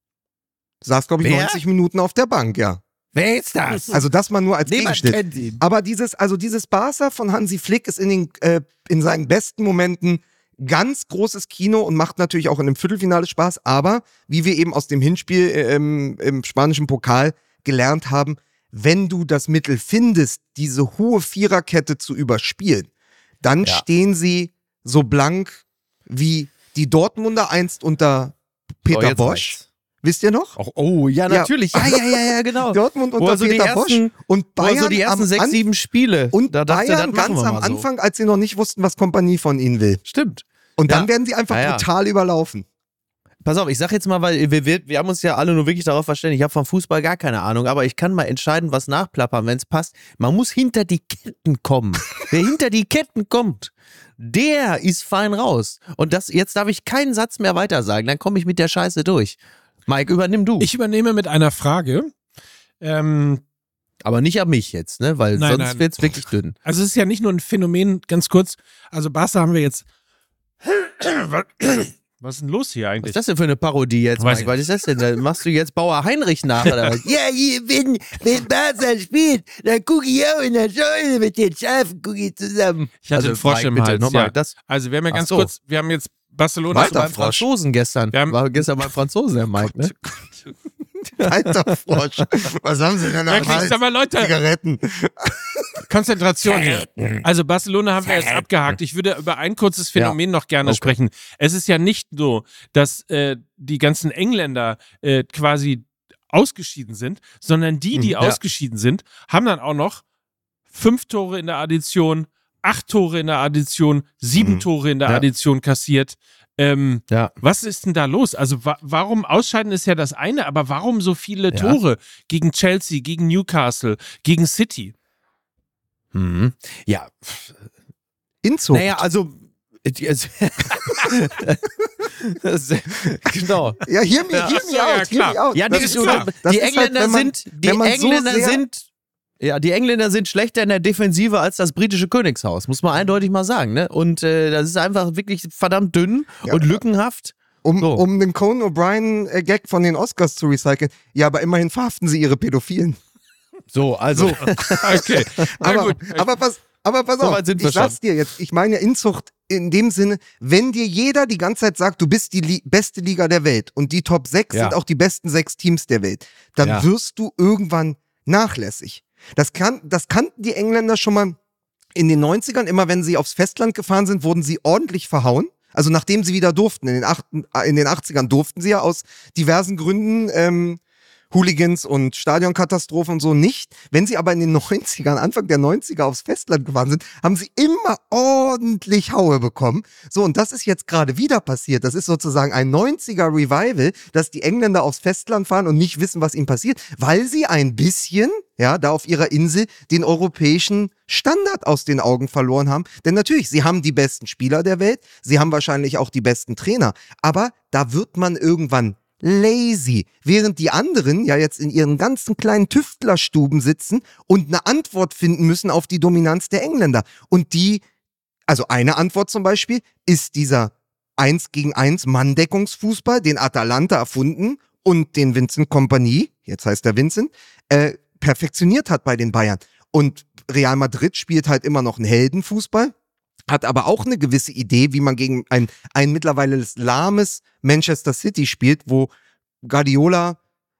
saß, glaube ich, Wer? neunzig Minuten auf der Bank, ja. Wer ist das? Also das mal nur als Niemand Gegenschnitt. kennt ihn. Aber dieses, also dieses Barca von Hansi Flick ist in, den, äh, in seinen besten Momenten ganz großes Kino und macht natürlich auch in einem Viertelfinale Spaß. Aber wie wir eben aus dem Hinspiel äh, im, im spanischen Pokal gelernt haben, wenn du das Mittel findest, diese hohe Viererkette zu überspielen, dann Ja. stehen sie so blank wie die Dortmunder einst unter Oh, Peter jetzt Bosch. reicht's. Wisst ihr noch? Oh, oh ja, natürlich. Ja, ja, ja, ja, genau. Dortmund Wo unter er so die Peter ersten- Bosch und Wo er Bayern so die ersten am sechs, An- sieben Spiele. und da dachte, Bayern das machen ganz wir am mal so. Anfang, als sie noch nicht wussten, was Kompanie von ihnen will. Stimmt. Und dann Ja. werden sie einfach Ja, ja. brutal überlaufen. Pass auf, ich sag jetzt mal, weil wir, wir, wir haben uns ja alle nur wirklich darauf verständigt. Ich habe vom Fußball gar keine Ahnung, aber ich kann mal entscheiden, was nachplappern, wenn es passt. Man muss hinter die Ketten kommen. Wer hinter die Ketten kommt, der ist fein raus. Und das, jetzt darf ich keinen Satz mehr weiter sagen, dann komme ich mit der Scheiße durch. Mike, übernimm du. Ich übernehme mit einer Frage. Ähm, aber nicht an mich jetzt, ne? Weil Nein, sonst nein. wird's wirklich dünn. also es ist ja nicht nur ein Phänomen, ganz kurz. Also Barca haben wir jetzt. Was ist denn los hier Was eigentlich? ist das denn für eine Parodie jetzt, Weiß Mike? ich Was ist das denn? Da machst du jetzt Bauer Heinrich nach, oder was? Ja, hier, wenn, wenn Barca spielt, dann gucke ich auch in der Scheune mit den Schafen, gucke ich zusammen. Ich hatte einen Frosch im bitte, Hals, nochmal, ja. das Also wir haben ja Ach ganz so. kurz, wir haben jetzt Barcelona Weiter Weiter, beim Frosch. Franzosen gestern. Wir haben- War gestern beim Franzosen, der Mike, ne? Alter Frosch. Was haben sie denn Wirklich, noch? sag mal, Leute. Zigaretten. Konzentration hier. Also Barcelona haben wir jetzt abgehakt. Ich würde über ein kurzes Phänomen ja. noch gerne okay. sprechen. Es ist ja nicht so, dass äh, die ganzen Engländer äh, quasi ausgeschieden sind, sondern die, die mhm, ja. ausgeschieden sind, haben dann auch noch fünf Tore in der Addition, acht Tore in der Addition, sieben mhm. Tore in der ja. Addition kassiert. Ähm, ja. Was ist denn da los? Also wa- warum ausscheiden ist ja das eine, aber warum so viele ja. Tore gegen Chelsea, gegen Newcastle, gegen City? Mhm. Ja. Inzucht. Naja, also genau. Ja, hier mir, ja, hier so, ja, out, hier out. Ja, das die, ist so, klar. die Das Engländer halt, man, sind, die Engländer so sind, ja, die Engländer sind schlechter in der Defensive als das britische Königshaus, muss man eindeutig mal sagen, ne? Und äh, das ist einfach wirklich verdammt dünn ja, und lückenhaft. Um, so. um den Conan O'Brien-Gag von den Oscars zu recyceln. Ja, aber immerhin verhaften sie ihre Pädophilen. So, also. So. Okay. aber, gut. aber pass, aber pass auf, ich sag's dir jetzt, ich meine ja Inzucht in dem Sinne, wenn dir jeder die ganze Zeit sagt, du bist die Li- beste Liga der Welt und die Top sechs ja. sind auch die besten sechs Teams der Welt, dann ja. wirst du irgendwann nachlässig. Das, kann, das kannten die Engländer schon mal in den neunzigern, immer wenn sie aufs Festland gefahren sind, wurden sie ordentlich verhauen. Also nachdem sie wieder durften, in den, acht, in den achtzigern durften sie ja aus diversen Gründen, ähm, Hooligans und Stadionkatastrophen und so nicht. Wenn sie aber in den neunzigern, Anfang der neunziger aufs Festland gefahren sind, haben sie immer ordentlich Haue bekommen. So, und das ist jetzt gerade wieder passiert. Das ist sozusagen ein neunziger Revival, dass die Engländer aufs Festland fahren und nicht wissen, was ihnen passiert, weil sie ein bisschen, ja, da auf ihrer Insel den europäischen Standard aus den Augen verloren haben. Denn natürlich, sie haben die besten Spieler der Welt, sie haben wahrscheinlich auch die besten Trainer, aber da wird man irgendwann lazy, während die anderen ja jetzt in ihren ganzen kleinen Tüftlerstuben sitzen und eine Antwort finden müssen auf die Dominanz der Engländer. Und die, also eine Antwort zum Beispiel, ist dieser eins gegen eins Manndeckungsfußball, den Atalanta erfunden und den Vincent Kompany, jetzt heißt er Vincent, äh, perfektioniert hat bei den Bayern. Und Real Madrid spielt halt immer noch einen Heldenfußball, hat aber auch eine gewisse Idee, wie man gegen ein, ein mittlerweile lahmes Manchester City spielt, wo Guardiola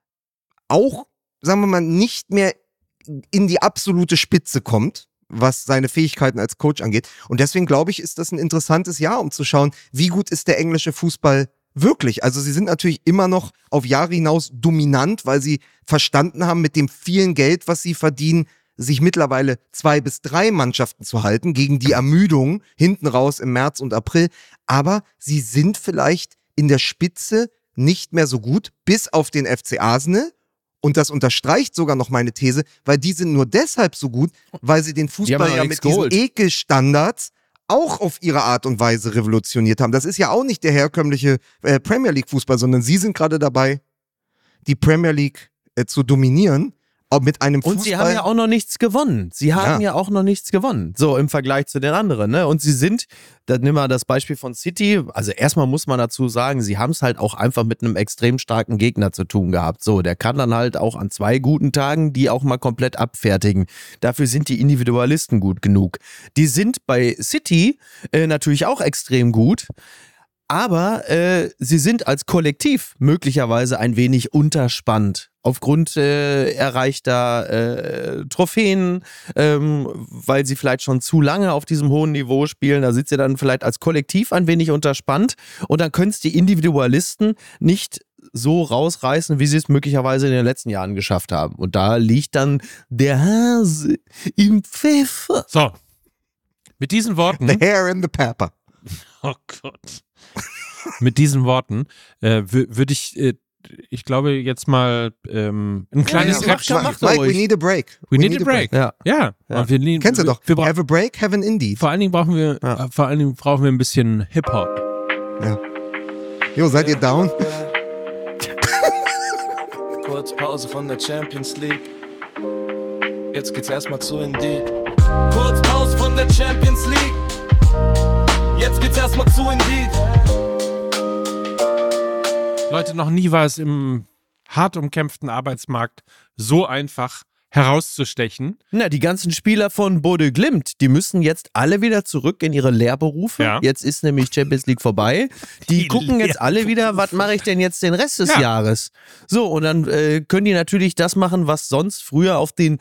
auch, sagen wir mal, nicht mehr in die absolute Spitze kommt, was seine Fähigkeiten als Coach angeht. Und deswegen glaube ich, ist das ein interessantes Jahr, um zu schauen, wie gut ist der englische Fußball wirklich. Also sie sind natürlich immer noch auf Jahre hinaus dominant, weil sie verstanden haben, mit dem vielen Geld, was sie verdienen, sich mittlerweile zwei bis drei Mannschaften zu halten gegen die Ermüdung hinten raus im März und April. Aber sie sind vielleicht in der Spitze nicht mehr so gut, bis auf den F C Arsenal. Und das unterstreicht sogar noch meine These, weil die sind nur deshalb so gut, weil sie den Fußball ja mit diesen Ekelstandards auch auf ihre Art und Weise revolutioniert haben. Das ist ja auch nicht der herkömmliche äh, Premier League Fußball, sondern sie sind gerade dabei, die Premier League äh, zu dominieren. Mit einem Fußball. Und sie haben ja auch noch nichts gewonnen. Sie haben ja. ja auch noch nichts gewonnen. So im Vergleich zu den anderen. Ne? Und sie sind, dann nimm mal das Beispiel von City. Also erstmal muss man dazu sagen, sie haben es halt auch einfach mit einem extrem starken Gegner zu tun gehabt. So, der kann dann halt auch an zwei guten Tagen die auch mal komplett abfertigen. Dafür sind die Individualisten gut genug. Die sind bei City äh, natürlich auch extrem gut. Aber äh, sie sind als Kollektiv möglicherweise ein wenig unterspannt. Aufgrund äh, erreichter äh, Trophäen, ähm, weil sie vielleicht schon zu lange auf diesem hohen Niveau spielen. Da sind sie dann vielleicht als Kollektiv ein wenig unterspannt. Und dann können es die Individualisten nicht so rausreißen, wie sie es möglicherweise in den letzten Jahren geschafft haben. Und da liegt dann der Hase im Pfeffer. So, mit diesen Worten. The hair in the pepper. Oh Gott. Mit diesen Worten äh, würde ich, äh, ich glaube, jetzt mal ähm, ein kleines ja, ja, Mike, Mike, we need a break. We, we need, need a break. break. Ja. ja. ja. Wir need, Kennst du doch. Wir have a break, have an indie. Vor allen Dingen brauchen wir, ja. äh, vor allen Dingen brauchen wir ein bisschen Hip-Hop. Ja. Jo, seid ihr down? Kurz Pause von der Champions League. Jetzt geht's erstmal zu Indeed. Kurz Pause von der Champions League. Jetzt geht's erstmal zu Indeed. Leute, noch nie war es im hart umkämpften Arbeitsmarkt so einfach, herauszustechen. Na, die ganzen Spieler von Bodø Glimt, die müssen jetzt alle wieder zurück in ihre Lehrberufe. Ja. Jetzt ist nämlich Champions League vorbei. Die, Die gucken jetzt alle wieder, was mache ich denn jetzt den Rest des Ja. Jahres? So, und dann äh, können die natürlich das machen, was sonst früher auf den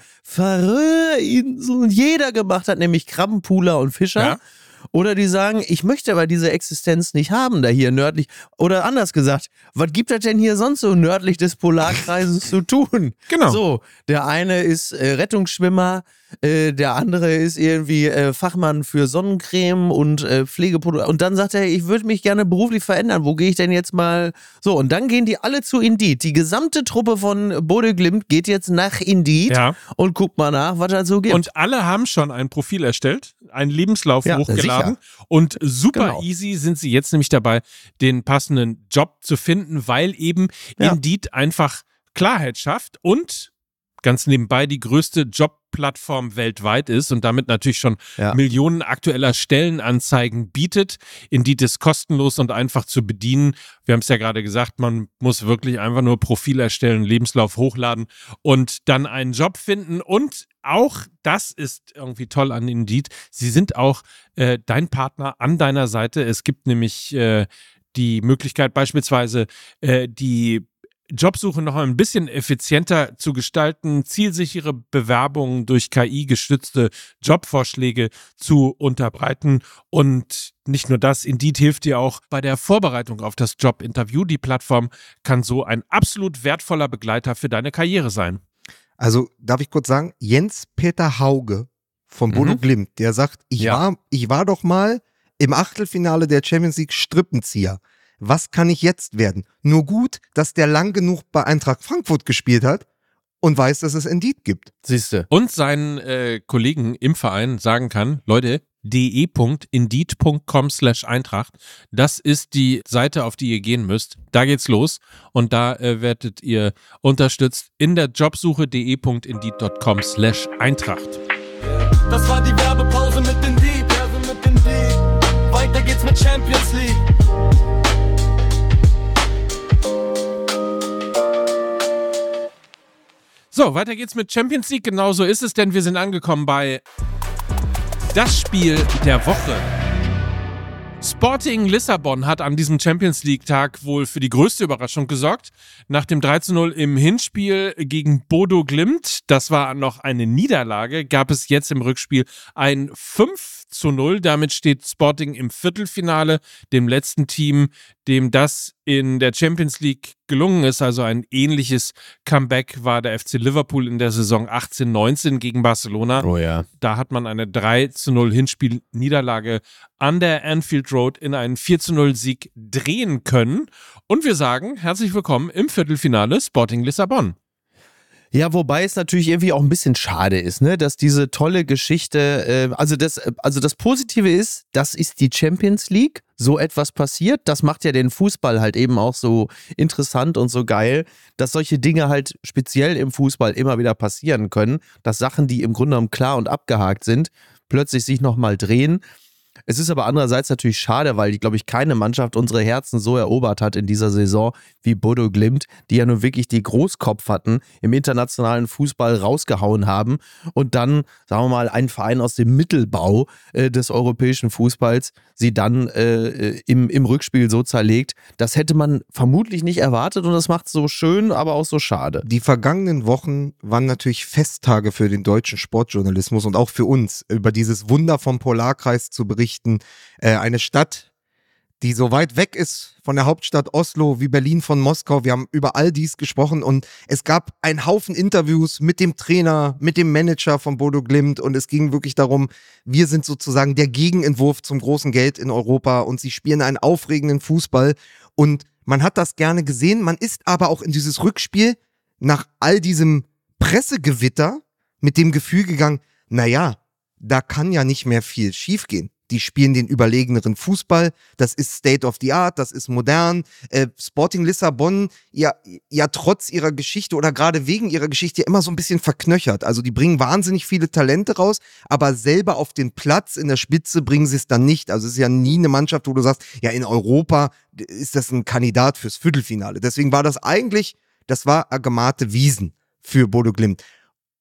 Färöerinseln jeder gemacht hat, nämlich Krabbenpooler und Fischer. Ja. Oder die sagen, ich möchte aber diese Existenz nicht haben, da hier nördlich. Oder anders gesagt, was gibt es denn hier sonst so nördlich des Polarkreises zu tun? Genau. So, der eine ist äh, Rettungsschwimmer, äh, der andere ist irgendwie äh, Fachmann für Sonnencreme und äh, Pflegeprodukte. Und dann sagt er, ich würde mich gerne beruflich verändern. Wo gehe ich denn jetzt mal? So, und dann gehen die alle zu Indeed. Die gesamte Truppe von Bodø Glimt geht jetzt nach Indeed Ja. und guckt mal nach, was es so gibt. Und alle haben schon ein Profil erstellt, einen Lebenslauf Ja, hochgeladen sicher. und super Genau. easy sind sie jetzt nämlich dabei, den passenden Job zu finden, weil eben Ja. Indeed einfach Klarheit schafft und ganz nebenbei die größte Jobplattform weltweit ist und damit natürlich schon Ja. Millionen aktueller Stellenanzeigen bietet. Indeed ist kostenlos und einfach zu bedienen. Wir haben es ja gerade gesagt, man muss wirklich einfach nur Profil erstellen, Lebenslauf hochladen und dann einen Job finden. Und auch das ist irgendwie toll an Indeed. Sie sind auch äh, dein Partner an deiner Seite. Es gibt nämlich äh, die Möglichkeit, beispielsweise äh, die Jobsuche noch ein bisschen effizienter zu gestalten, zielsichere Bewerbungen durch K I-gestützte Jobvorschläge zu unterbreiten. Und nicht nur das, Indeed hilft dir auch bei der Vorbereitung auf das Jobinterview. Die Plattform kann so ein absolut wertvoller Begleiter für deine Karriere sein. Also, darf ich kurz sagen, Jens-Peter Hauge von Bodø Mhm. Glimt, der sagt, ich, Ja. war, ich war doch mal im Achtelfinale der Champions League Strippenzieher. Was kann ich jetzt werden? Nur gut, dass der lang genug bei Eintracht Frankfurt gespielt hat und weiß, dass es Indeed gibt. Siehste. Und seinen äh, Kollegen im Verein sagen kann, Leute, de.indeed.com slash Eintracht, das ist die Seite, auf die ihr gehen müsst. Da geht's los und da äh, werdet ihr unterstützt in der Jobsuche de.indeed.com slash Eintracht. Das war die Werbepause mit Indeed. Mit Indeed. Weiter geht's mit Champions League. So, weiter geht's mit Champions League. Genau so ist es, denn wir sind angekommen bei das Spiel der Woche. Sporting Lissabon hat an diesem Champions League-Tag wohl für die größte Überraschung gesorgt. Nach dem drei zu null im Hinspiel gegen Bodø Glimt, das war noch eine Niederlage, gab es jetzt im Rückspiel ein fünf zu null. Damit steht Sporting im Viertelfinale, dem letzten Team, dem das in der Champions League gelungen ist. Also ein ähnliches Comeback war der F C Liverpool in der Saison achtzehn neunzehn gegen Barcelona. Oh ja. Da hat man eine drei zu null Hinspiel-Niederlage an der Anfield Road in einen vier zu null Sieg drehen können. Und wir sagen herzlich willkommen im Viertelfinale Sporting Lissabon. Ja, wobei es natürlich irgendwie auch ein bisschen schade ist, ne, dass diese tolle Geschichte, äh, also das, also das Positive ist, das ist die Champions League, so etwas passiert, das macht ja den Fußball halt eben auch so interessant und so geil, dass solche Dinge halt speziell im Fußball immer wieder passieren können, dass Sachen, die im Grunde genommen klar und abgehakt sind, plötzlich sich nochmal drehen. Es ist aber andererseits natürlich schade, weil, glaube ich, keine Mannschaft unsere Herzen so erobert hat in dieser Saison wie Bodø Glimt, die ja nun wirklich die Großkopf hatten, im internationalen Fußball rausgehauen haben und dann, sagen wir mal, ein Verein aus dem Mittelbau äh, des europäischen Fußballs sie dann äh, im, im Rückspiel so zerlegt. Das hätte man vermutlich nicht erwartet und das macht es so schön, aber auch so schade. Die vergangenen Wochen waren natürlich Festtage für den deutschen Sportjournalismus und auch für uns, über dieses Wunder vom Polarkreis zu berichten. Äh, eine Stadt, die so weit weg ist von der Hauptstadt Oslo wie Berlin von Moskau. Wir haben über all dies gesprochen und es gab einen Haufen Interviews mit dem Trainer, mit dem Manager von Bodø Glimt und es ging wirklich darum, wir sind sozusagen der Gegenentwurf zum großen Geld in Europa und sie spielen einen aufregenden Fußball und man hat das gerne gesehen. Man ist aber auch in dieses Rückspiel nach all diesem Pressegewitter mit dem Gefühl gegangen, naja, da kann ja nicht mehr viel schiefgehen. Die spielen den überlegeneren Fußball, das ist State of the Art, das ist modern. Äh, Sporting Lissabon, ja, ja trotz ihrer Geschichte oder gerade wegen ihrer Geschichte immer so ein bisschen verknöchert. Also die bringen wahnsinnig viele Talente raus, aber selber auf den Platz in der Spitze bringen sie es dann nicht. Also es ist ja nie eine Mannschaft, wo du sagst, ja in Europa ist das ein Kandidat fürs Viertelfinale. Deswegen war das eigentlich, das war agemate Wiesen für Bodø Glimt.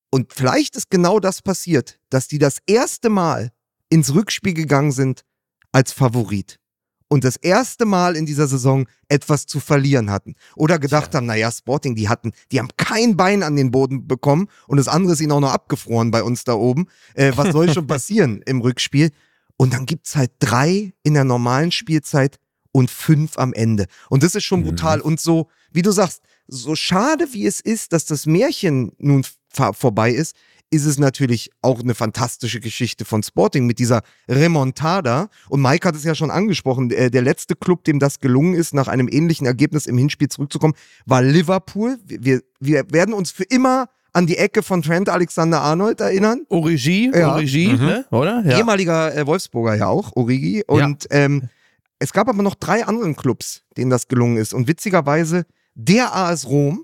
Und vielleicht ist genau das passiert, dass die das erste Mal ins Rückspiel gegangen sind als Favorit. Und das erste Mal in dieser Saison etwas zu verlieren hatten. Oder gedacht haben, naja, Sporting, die hatten, die haben kein Bein an den Boden bekommen und das andere ist ihnen auch noch abgefroren bei uns da oben. Äh, was soll schon passieren im Rückspiel? Und dann gibt's halt drei in der normalen Spielzeit und fünf am Ende. Und das ist schon brutal. Mhm. Und so, wie du sagst, so schade wie es ist, dass das Märchen nun f- vorbei ist, ist es natürlich auch eine fantastische Geschichte von Sporting mit dieser Remontada. Und Mike hat es ja schon angesprochen, der, der letzte Club, dem das gelungen ist, nach einem ähnlichen Ergebnis im Hinspiel zurückzukommen, war Liverpool. Wir, wir werden uns für immer an die Ecke von Trent Alexander-Arnold erinnern. Origi, ja. Origi, Mhm. ne? Oder? Ja. Ehemaliger äh, Wolfsburger ja auch, Origi. Und ja. ähm, es gab aber noch drei anderen Clubs, denen das gelungen ist. Und witzigerweise der A S Rom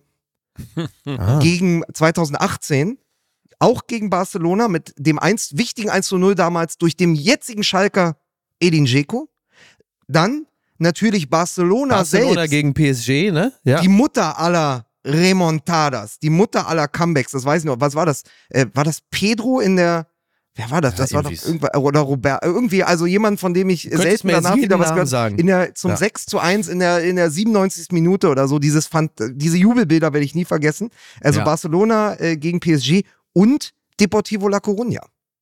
Ah. gegen zwanzig achtzehn, auch gegen Barcelona mit dem einst, wichtigen eins zu null damals durch den jetzigen Schalker Edin Dzeko. Dann natürlich Barcelona, Barcelona selbst, gegen P S G, ne? Ja. die Mutter aller Remontadas, die Mutter aller Comebacks, das weiß ich noch. Was war das? Äh, war das Pedro in der, wer war das? Das ja, war doch irgendwann, oder Robert, irgendwie, also jemand, von dem ich selten danach wieder was gehört sagen. in der, zum Ja. sechs zu eins in der, in der siebenundneunzigsten Minute oder so, dieses Fand, diese Jubelbilder werde ich nie vergessen. Also Ja. Barcelona äh, gegen P S G und Deportivo La Coruña.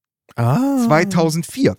Ah. zweitausendvier.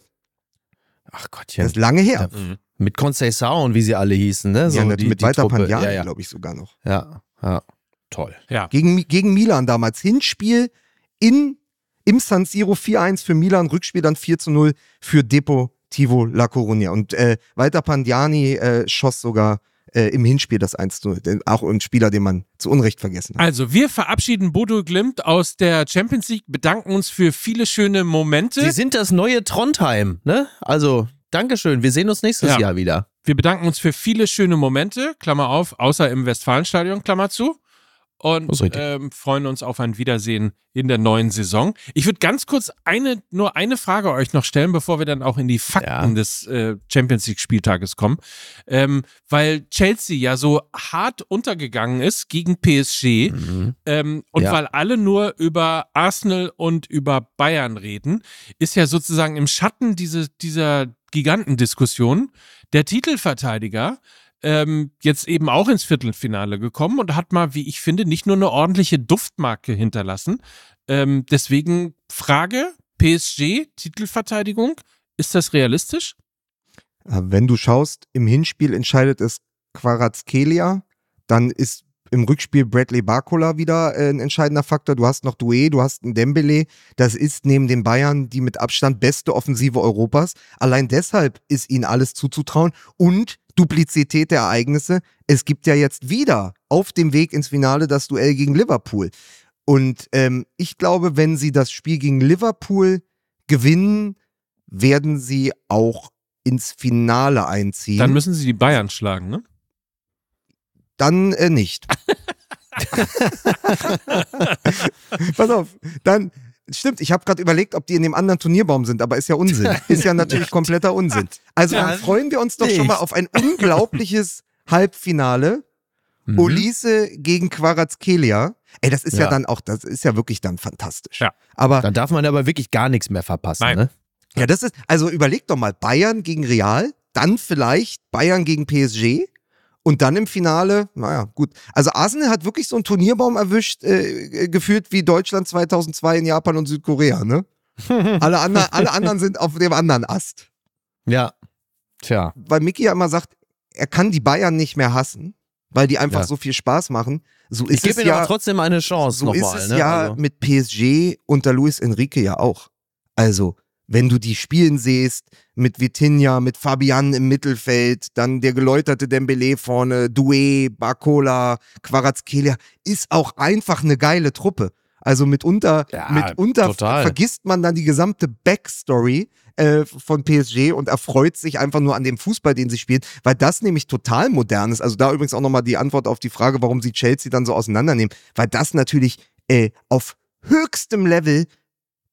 Ach Gottchen. Das ist lange her. Ja. Mit Conceição und wie sie alle hießen, ne? So ja, mit, die, mit die Walter Truppe. Pandiani, Ja, ja. glaube ich sogar noch. Ja, ja. Toll. Ja. Gegen, gegen Milan damals. Hinspiel in, im San Siro vier eins für Milan, Rückspiel dann vier zu null für Deportivo La Coruña. Und äh, Walter Pandiani äh, schoss sogar äh, im Hinspiel das eins zu null. Auch ein Spieler, den man zu Unrecht vergessen hat. Also, wir verabschieden Bodo Glimt aus der Champions League, bedanken uns für viele schöne Momente. Sie sind das neue Trondheim, ne? Also, Dankeschön. Wir sehen uns nächstes Ja. Jahr wieder. Wir bedanken uns für viele schöne Momente, Klammer auf, außer im Westfalenstadion, Klammer zu. Und Das ist richtig. ähm, freuen uns auf ein Wiedersehen in der neuen Saison. Ich würde ganz kurz eine, nur eine Frage euch noch stellen, bevor wir dann auch in die Fakten Ja. des äh, Champions League Spieltages kommen. Ähm, weil Chelsea ja so hart untergegangen ist gegen P S G Mhm. ähm, und Ja. weil alle nur über Arsenal und über Bayern reden, ist ja sozusagen im Schatten diese, dieser Gigantendiskussion der Titelverteidiger ähm, jetzt eben auch ins Viertelfinale gekommen und hat mal, wie ich finde, nicht nur eine ordentliche Duftmarke hinterlassen. Ähm, deswegen Frage, P S G, Titelverteidigung, ist das realistisch? Wenn du schaust, im Hinspiel entscheidet es Kvaratskhelia, dann ist im Rückspiel Bradley Barcola wieder äh, ein entscheidender Faktor. Du hast noch Doué, du hast einen Dembele. Das ist neben den Bayern die mit Abstand beste Offensive Europas. Allein deshalb ist ihnen alles zuzutrauen. Und Duplizität der Ereignisse. Es gibt ja jetzt wieder auf dem Weg ins Finale das Duell gegen Liverpool. Und ähm, ich glaube, wenn sie das Spiel gegen Liverpool gewinnen, werden sie auch ins Finale einziehen. Dann müssen sie die Bayern schlagen, ne? Dann äh, nicht. Pass auf, dann, stimmt, ich habe gerade überlegt, ob die in dem anderen Turnierbaum sind, aber ist ja Unsinn. Ist ja natürlich kompletter Unsinn. Also dann freuen wir uns doch schon mal auf ein unglaubliches Halbfinale. Mhm. Olise gegen Kvaratskhelia. Ey, das ist ja. Ja. dann auch, das ist ja wirklich dann fantastisch. Ja. Aber Dann darf man aber wirklich gar nichts mehr verpassen, Nein. ne? ja, das ist, also überleg doch mal, Bayern gegen Real, dann vielleicht Bayern gegen P S G und dann im Finale, naja, gut. Also Arsenal hat wirklich so einen Turnierbaum erwischt, äh, gefühlt wie Deutschland zweitausendzwei in Japan und Südkorea, ne? alle, andre, alle anderen sind auf dem anderen Ast. Ja. Tja. Weil Micky ja immer sagt, er kann die Bayern nicht mehr hassen, weil die einfach Ja. so viel Spaß machen. So Ich ist gebe es ihnen ja, aber trotzdem eine Chance so nochmal. ist es ne? ja Also, mit P S G unter Luis Enrique ja auch. Also, wenn du die spielen siehst, mit Vitinha, mit Fabian im Mittelfeld, dann der geläuterte Dembele vorne, Doué, Barcola, Kvaratskhelia, ist auch einfach eine geile Truppe. Also mitunter, Ja, mitunter total. vergisst man dann die gesamte Backstory äh, von P S G und erfreut sich einfach nur an dem Fußball, den sie spielen, weil das nämlich total modern ist. Also da übrigens auch nochmal die Antwort auf die Frage, warum sie Chelsea dann so auseinandernehmen, weil das natürlich äh, auf höchstem Level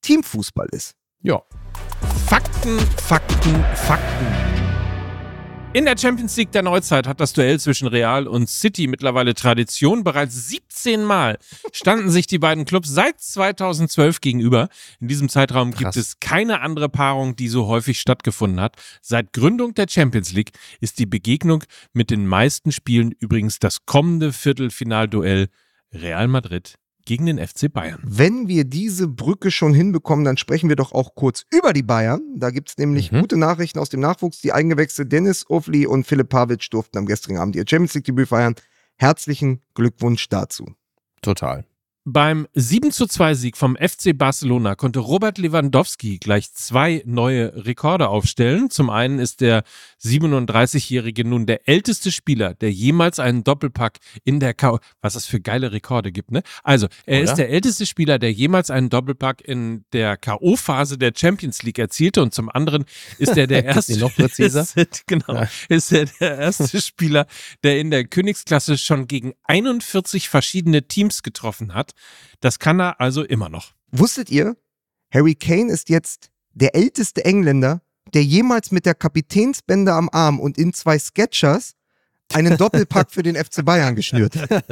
Teamfußball ist. ja. Fakten, Fakten, Fakten. In der Champions League der Neuzeit hat das Duell zwischen Real und City mittlerweile Tradition. Bereits siebzehn Mal standen sich die beiden Clubs seit zweitausendzwölf gegenüber. In diesem Zeitraum Krass. gibt es keine andere Paarung, die so häufig stattgefunden hat. Seit Gründung der Champions League ist die Begegnung mit den meisten Spielen übrigens das kommende Viertelfinalduell Real Madrid gegen den F C Bayern. Wenn wir diese Brücke schon hinbekommen, dann sprechen wir doch auch kurz über die Bayern. Da gibt es nämlich Mhm. gute Nachrichten aus dem Nachwuchs. Die Eingewächse Dennis Ofli und Philipp Pavic durften am gestrigen Abend ihr Champions League-Debüt feiern. Herzlichen Glückwunsch dazu. Total. Beim sieben zu zwei Sieg vom F C Barcelona konnte Robert Lewandowski gleich zwei neue Rekorde aufstellen. Zum einen ist der siebenunddreißigjährige nun der älteste Spieler, der jemals einen Doppelpack in der K O... Was es für geile Rekorde gibt, ne? Also, er Oder? ist der älteste Spieler, der jemals einen Doppelpack in der K O-Phase der Champions League erzielte. Und zum anderen ist er der Ist erste... die noch präziser? Ist, genau. Ja. Ist er der erste Spieler, der in der Königsklasse schon gegen einundvierzig verschiedene Teams getroffen hat. Das kann er also immer noch. Wusstet ihr, Harry Kane ist jetzt der älteste Engländer, der jemals mit der Kapitänsbänder am Arm und in zwei Skechers einen Doppelpack für den F C Bayern geschnürt hat.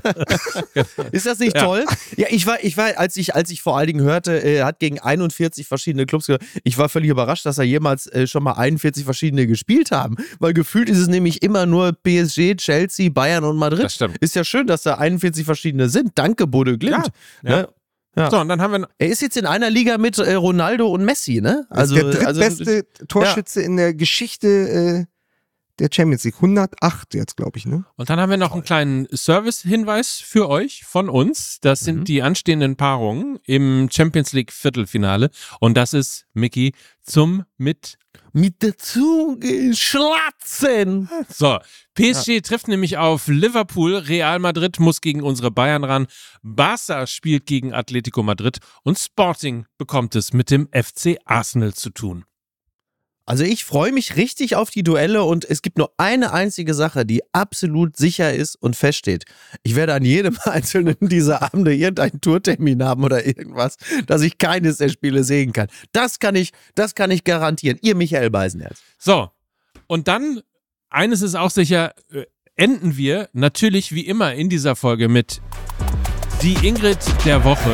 Ist das nicht Ja. toll? Ja, ich war, ich war, als ich, als ich vor allen Dingen hörte, er hat gegen einundvierzig verschiedene Clubs gehört, ich war völlig überrascht, dass er jemals äh, schon mal einundvierzig verschiedene gespielt haben. Weil gefühlt ist es nämlich immer nur P S G, Chelsea, Bayern und Madrid. Das stimmt. Ist ja schön, dass da einundvierzig verschiedene sind. Danke, Bodo Glimt. Ja, ja. Ne? Ja. So, und dann haben wir... Er ist jetzt in einer Liga mit äh, Ronaldo und Messi, ne? Also, der drittbeste also, Torschütze in der Geschichte äh, der Champions League. hundertacht jetzt, glaube ich, ne? Und dann haben wir noch einen kleinen Service-Hinweis für euch von uns. Das sind Mhm. die anstehenden Paarungen im Champions League Viertelfinale. Und das ist, Micky, zum mit... mit der Zunge schlatzen. So, P S G trifft nämlich auf Liverpool, Real Madrid muss gegen unsere Bayern ran, Barca spielt gegen Atletico Madrid und Sporting bekommt es mit dem F C Arsenal zu tun. Also ich freue mich richtig auf die Duelle und es gibt nur eine einzige Sache, die absolut sicher ist und feststeht. Ich werde an jedem einzelnen dieser Abende irgendeinen Tourtermin haben oder irgendwas, dass ich keines der Spiele sehen kann. Das kann ich, das kann ich garantieren. Ihr Michael Beisenherz. So, und dann, eines ist auch sicher, äh, enden wir natürlich wie immer in dieser Folge mit die Ingrid der Woche.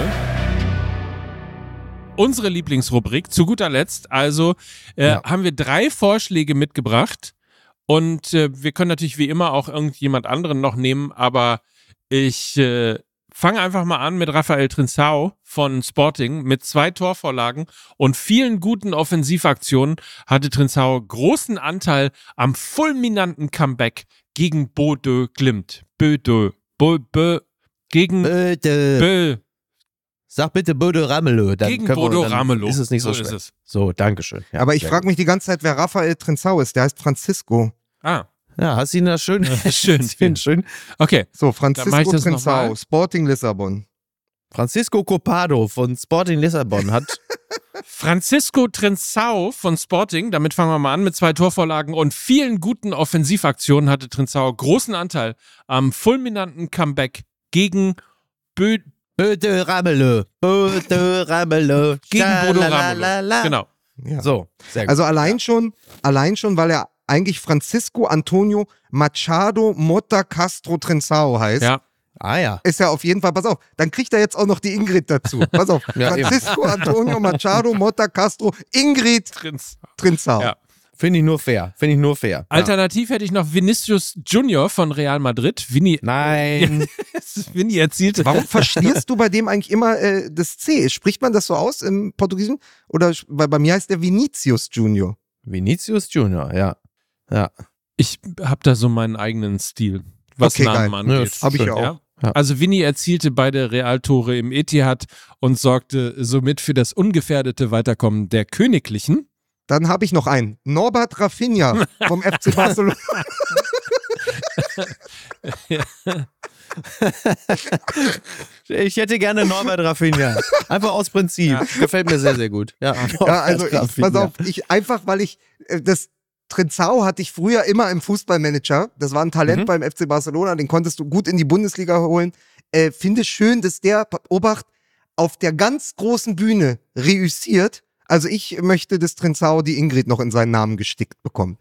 Unsere Lieblingsrubrik, zu guter Letzt, also äh, Ja. haben wir drei Vorschläge mitgebracht und äh, wir können natürlich wie immer auch irgendjemand anderen noch nehmen, aber ich äh, fange einfach mal an mit Rafael Trincao von Sporting mit zwei Torvorlagen und vielen guten Offensivaktionen hatte Trincao großen Anteil am fulminanten Comeback gegen Bodø Glimt. Bodø, Bo, Bo, gegen Bitte. Bö. Sag bitte Bodo Ramelow. Dann Gegen können wir- Bodo dann Ramelow. Ist es nicht so, So ist schwer. es. So, dankeschön. Ja, Aber ich sehr frage gut. mich die ganze Zeit, wer Rafael Trincao ist. Der heißt Francisco. Ah, Ja, hast du ihn da schön? schön. Hast du ihn schön. Okay. So, Dann mach ich Francisco das Trincao, nochmal. Sporting Lissabon. Francisco Copado von Sporting Lissabon hat Francisco Trincao von Sporting, damit fangen wir mal an mit zwei Torvorlagen und vielen guten Offensivaktionen hatte Trincao großen Anteil am fulminanten Comeback gegen Bö Bodo Ramelow. Bodo Ramelow. gegen Bodo Schalalala. Ramelow. Genau. Ja. So, sehr gut. Also allein schon, allein schon, weil er eigentlich Francisco Antonio Machado Mota Castro Trincao heißt, Ja. Ah ja. ist er auf jeden Fall, pass auf, dann kriegt er jetzt auch noch die Ingrid dazu. Pass auf, Ja, eben. Francisco Antonio Machado Mota Castro Ingrid Trincao. Trincao. Ja. Finde ich nur fair. Finde ich nur fair. Ja. Alternativ hätte ich noch Vinicius Junior von Real Madrid. Vini, Nein. Vini erzielte. Warum verschlierst du bei dem eigentlich immer äh, das C? Spricht man das so aus im Portugiesischen? Oder weil bei mir heißt der Vinicius Junior. Vinicius Junior, ja. Ja. Ich habe da so meinen eigenen Stil, was Okay, Namen geil. angeht. Ja, das Hab ich schön, auch. Ja. Ja. Also Vinny erzielte beide Realtore im Etihad und sorgte somit für das ungefährdete Weiterkommen der Königlichen. Dann habe ich noch einen. Norbert Rafinha vom F C Barcelona. Ich hätte gerne Norbert Rafinha. Einfach aus Prinzip. Ja. Gefällt mir sehr, sehr gut. Ja, Ja, also ich, Rafinha. pass auf, ich, einfach weil ich, äh, das Trincao hatte ich früher immer im Fußballmanager. Das war ein Talent Mhm. beim F C Barcelona, den konntest du gut in die Bundesliga holen. Äh, Finde schön, dass der, Obacht, auf der ganz großen Bühne reüssiert. Also ich möchte, dass Trincao die Ingrid noch in seinen Namen gestickt bekommt.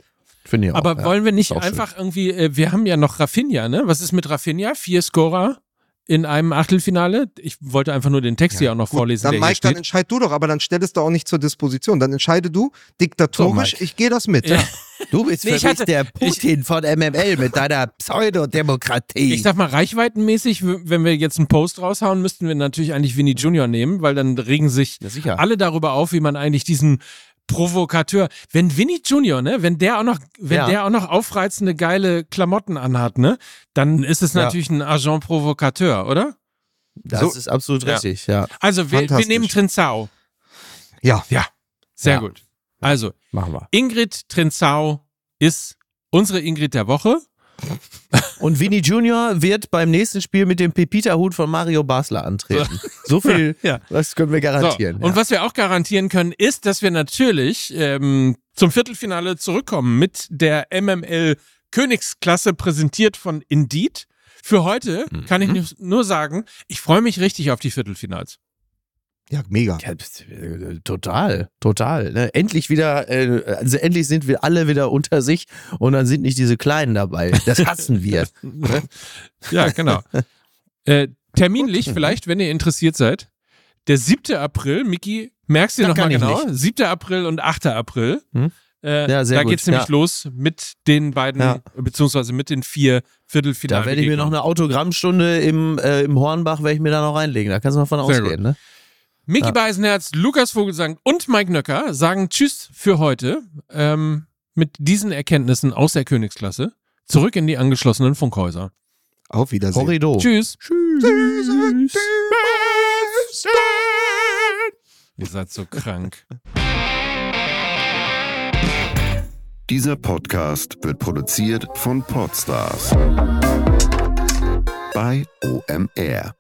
Finde ich auch. Aber ja. wollen wir nicht Ist auch einfach irgendwie, äh, wir haben ja noch Rafinha, ne? Was ist mit Rafinha? Vier Scorer in einem Achtelfinale. Ich wollte einfach nur den Text hier auch noch Gut, vorlesen, dann der Mike, hier dann steht. entscheid du doch, aber dann stell es doch auch nicht zur Disposition. Dann entscheide du, diktatorisch, So, Mike. ich gehe das mit. Ja. Du bist Nee, für ich mich hatte- der Putin von M M L mit deiner Pseudodemokratie. Ich sag mal, reichweitenmäßig, w- wenn wir jetzt einen Post raushauen, müssten wir natürlich eigentlich Vinny Junior nehmen, weil dann regen sich Ja, sicher. alle darüber auf, wie man eigentlich diesen Provokateur, wenn Vinny Junior, ne, wenn der auch noch, wenn Ja. der auch noch aufreizende, geile Klamotten anhat, ne, dann ist es Ja. natürlich ein Agent Provokateur, oder? Das So- ist absolut Ja. richtig, ja. Also, wir, wir Fantastisch. nehmen Trinzau. Ja. Ja, sehr Ja. gut. Also, Machen wir. Ingrid Trinzau ist unsere Ingrid der Woche. Und Vinny Junior wird beim nächsten Spiel mit dem Pepita-Hut von Mario Basler antreten. So viel, Ja. das können wir garantieren. So, und ja. was wir auch garantieren können, ist, dass wir natürlich ähm, zum Viertelfinale zurückkommen mit der M M L Königsklasse, präsentiert von Indeed. Für heute Mhm. kann ich nur- nur sagen, ich freue mich richtig auf die Viertelfinals. Ja, mega. Ja, äh, total, total. Ne? Endlich wieder, äh, also endlich sind wir alle wieder unter sich und dann sind nicht diese Kleinen dabei. Das hassen wir. Ja, genau. äh, terminlich vielleicht, wenn ihr interessiert seid, der siebte April, Miki, merkst du dir Das nochmal kann ich genau? siebter April und achter April. Hm? Äh, Ja, sehr da gut, geht's nämlich ja. los mit den beiden, Ja. beziehungsweise mit den vier Viertelfinalen. Da werde ich mir noch eine Autogrammstunde im, äh, im Hornbach, werde ich mir da noch reinlegen. Da kannst du mal von Sehr ausgehen. Ne? Miki Ja. Beisenherz, Lukas Vogelsang und Mike Nöcker sagen Tschüss für heute ähm, mit diesen Erkenntnissen aus der Königsklasse zurück in die angeschlossenen Funkhäuser. Auf Wiedersehen. Horrido. Tschüss. Tschüss. Ihr seid so krank. Dieser Podcast wird produziert von Podstars bei O M R.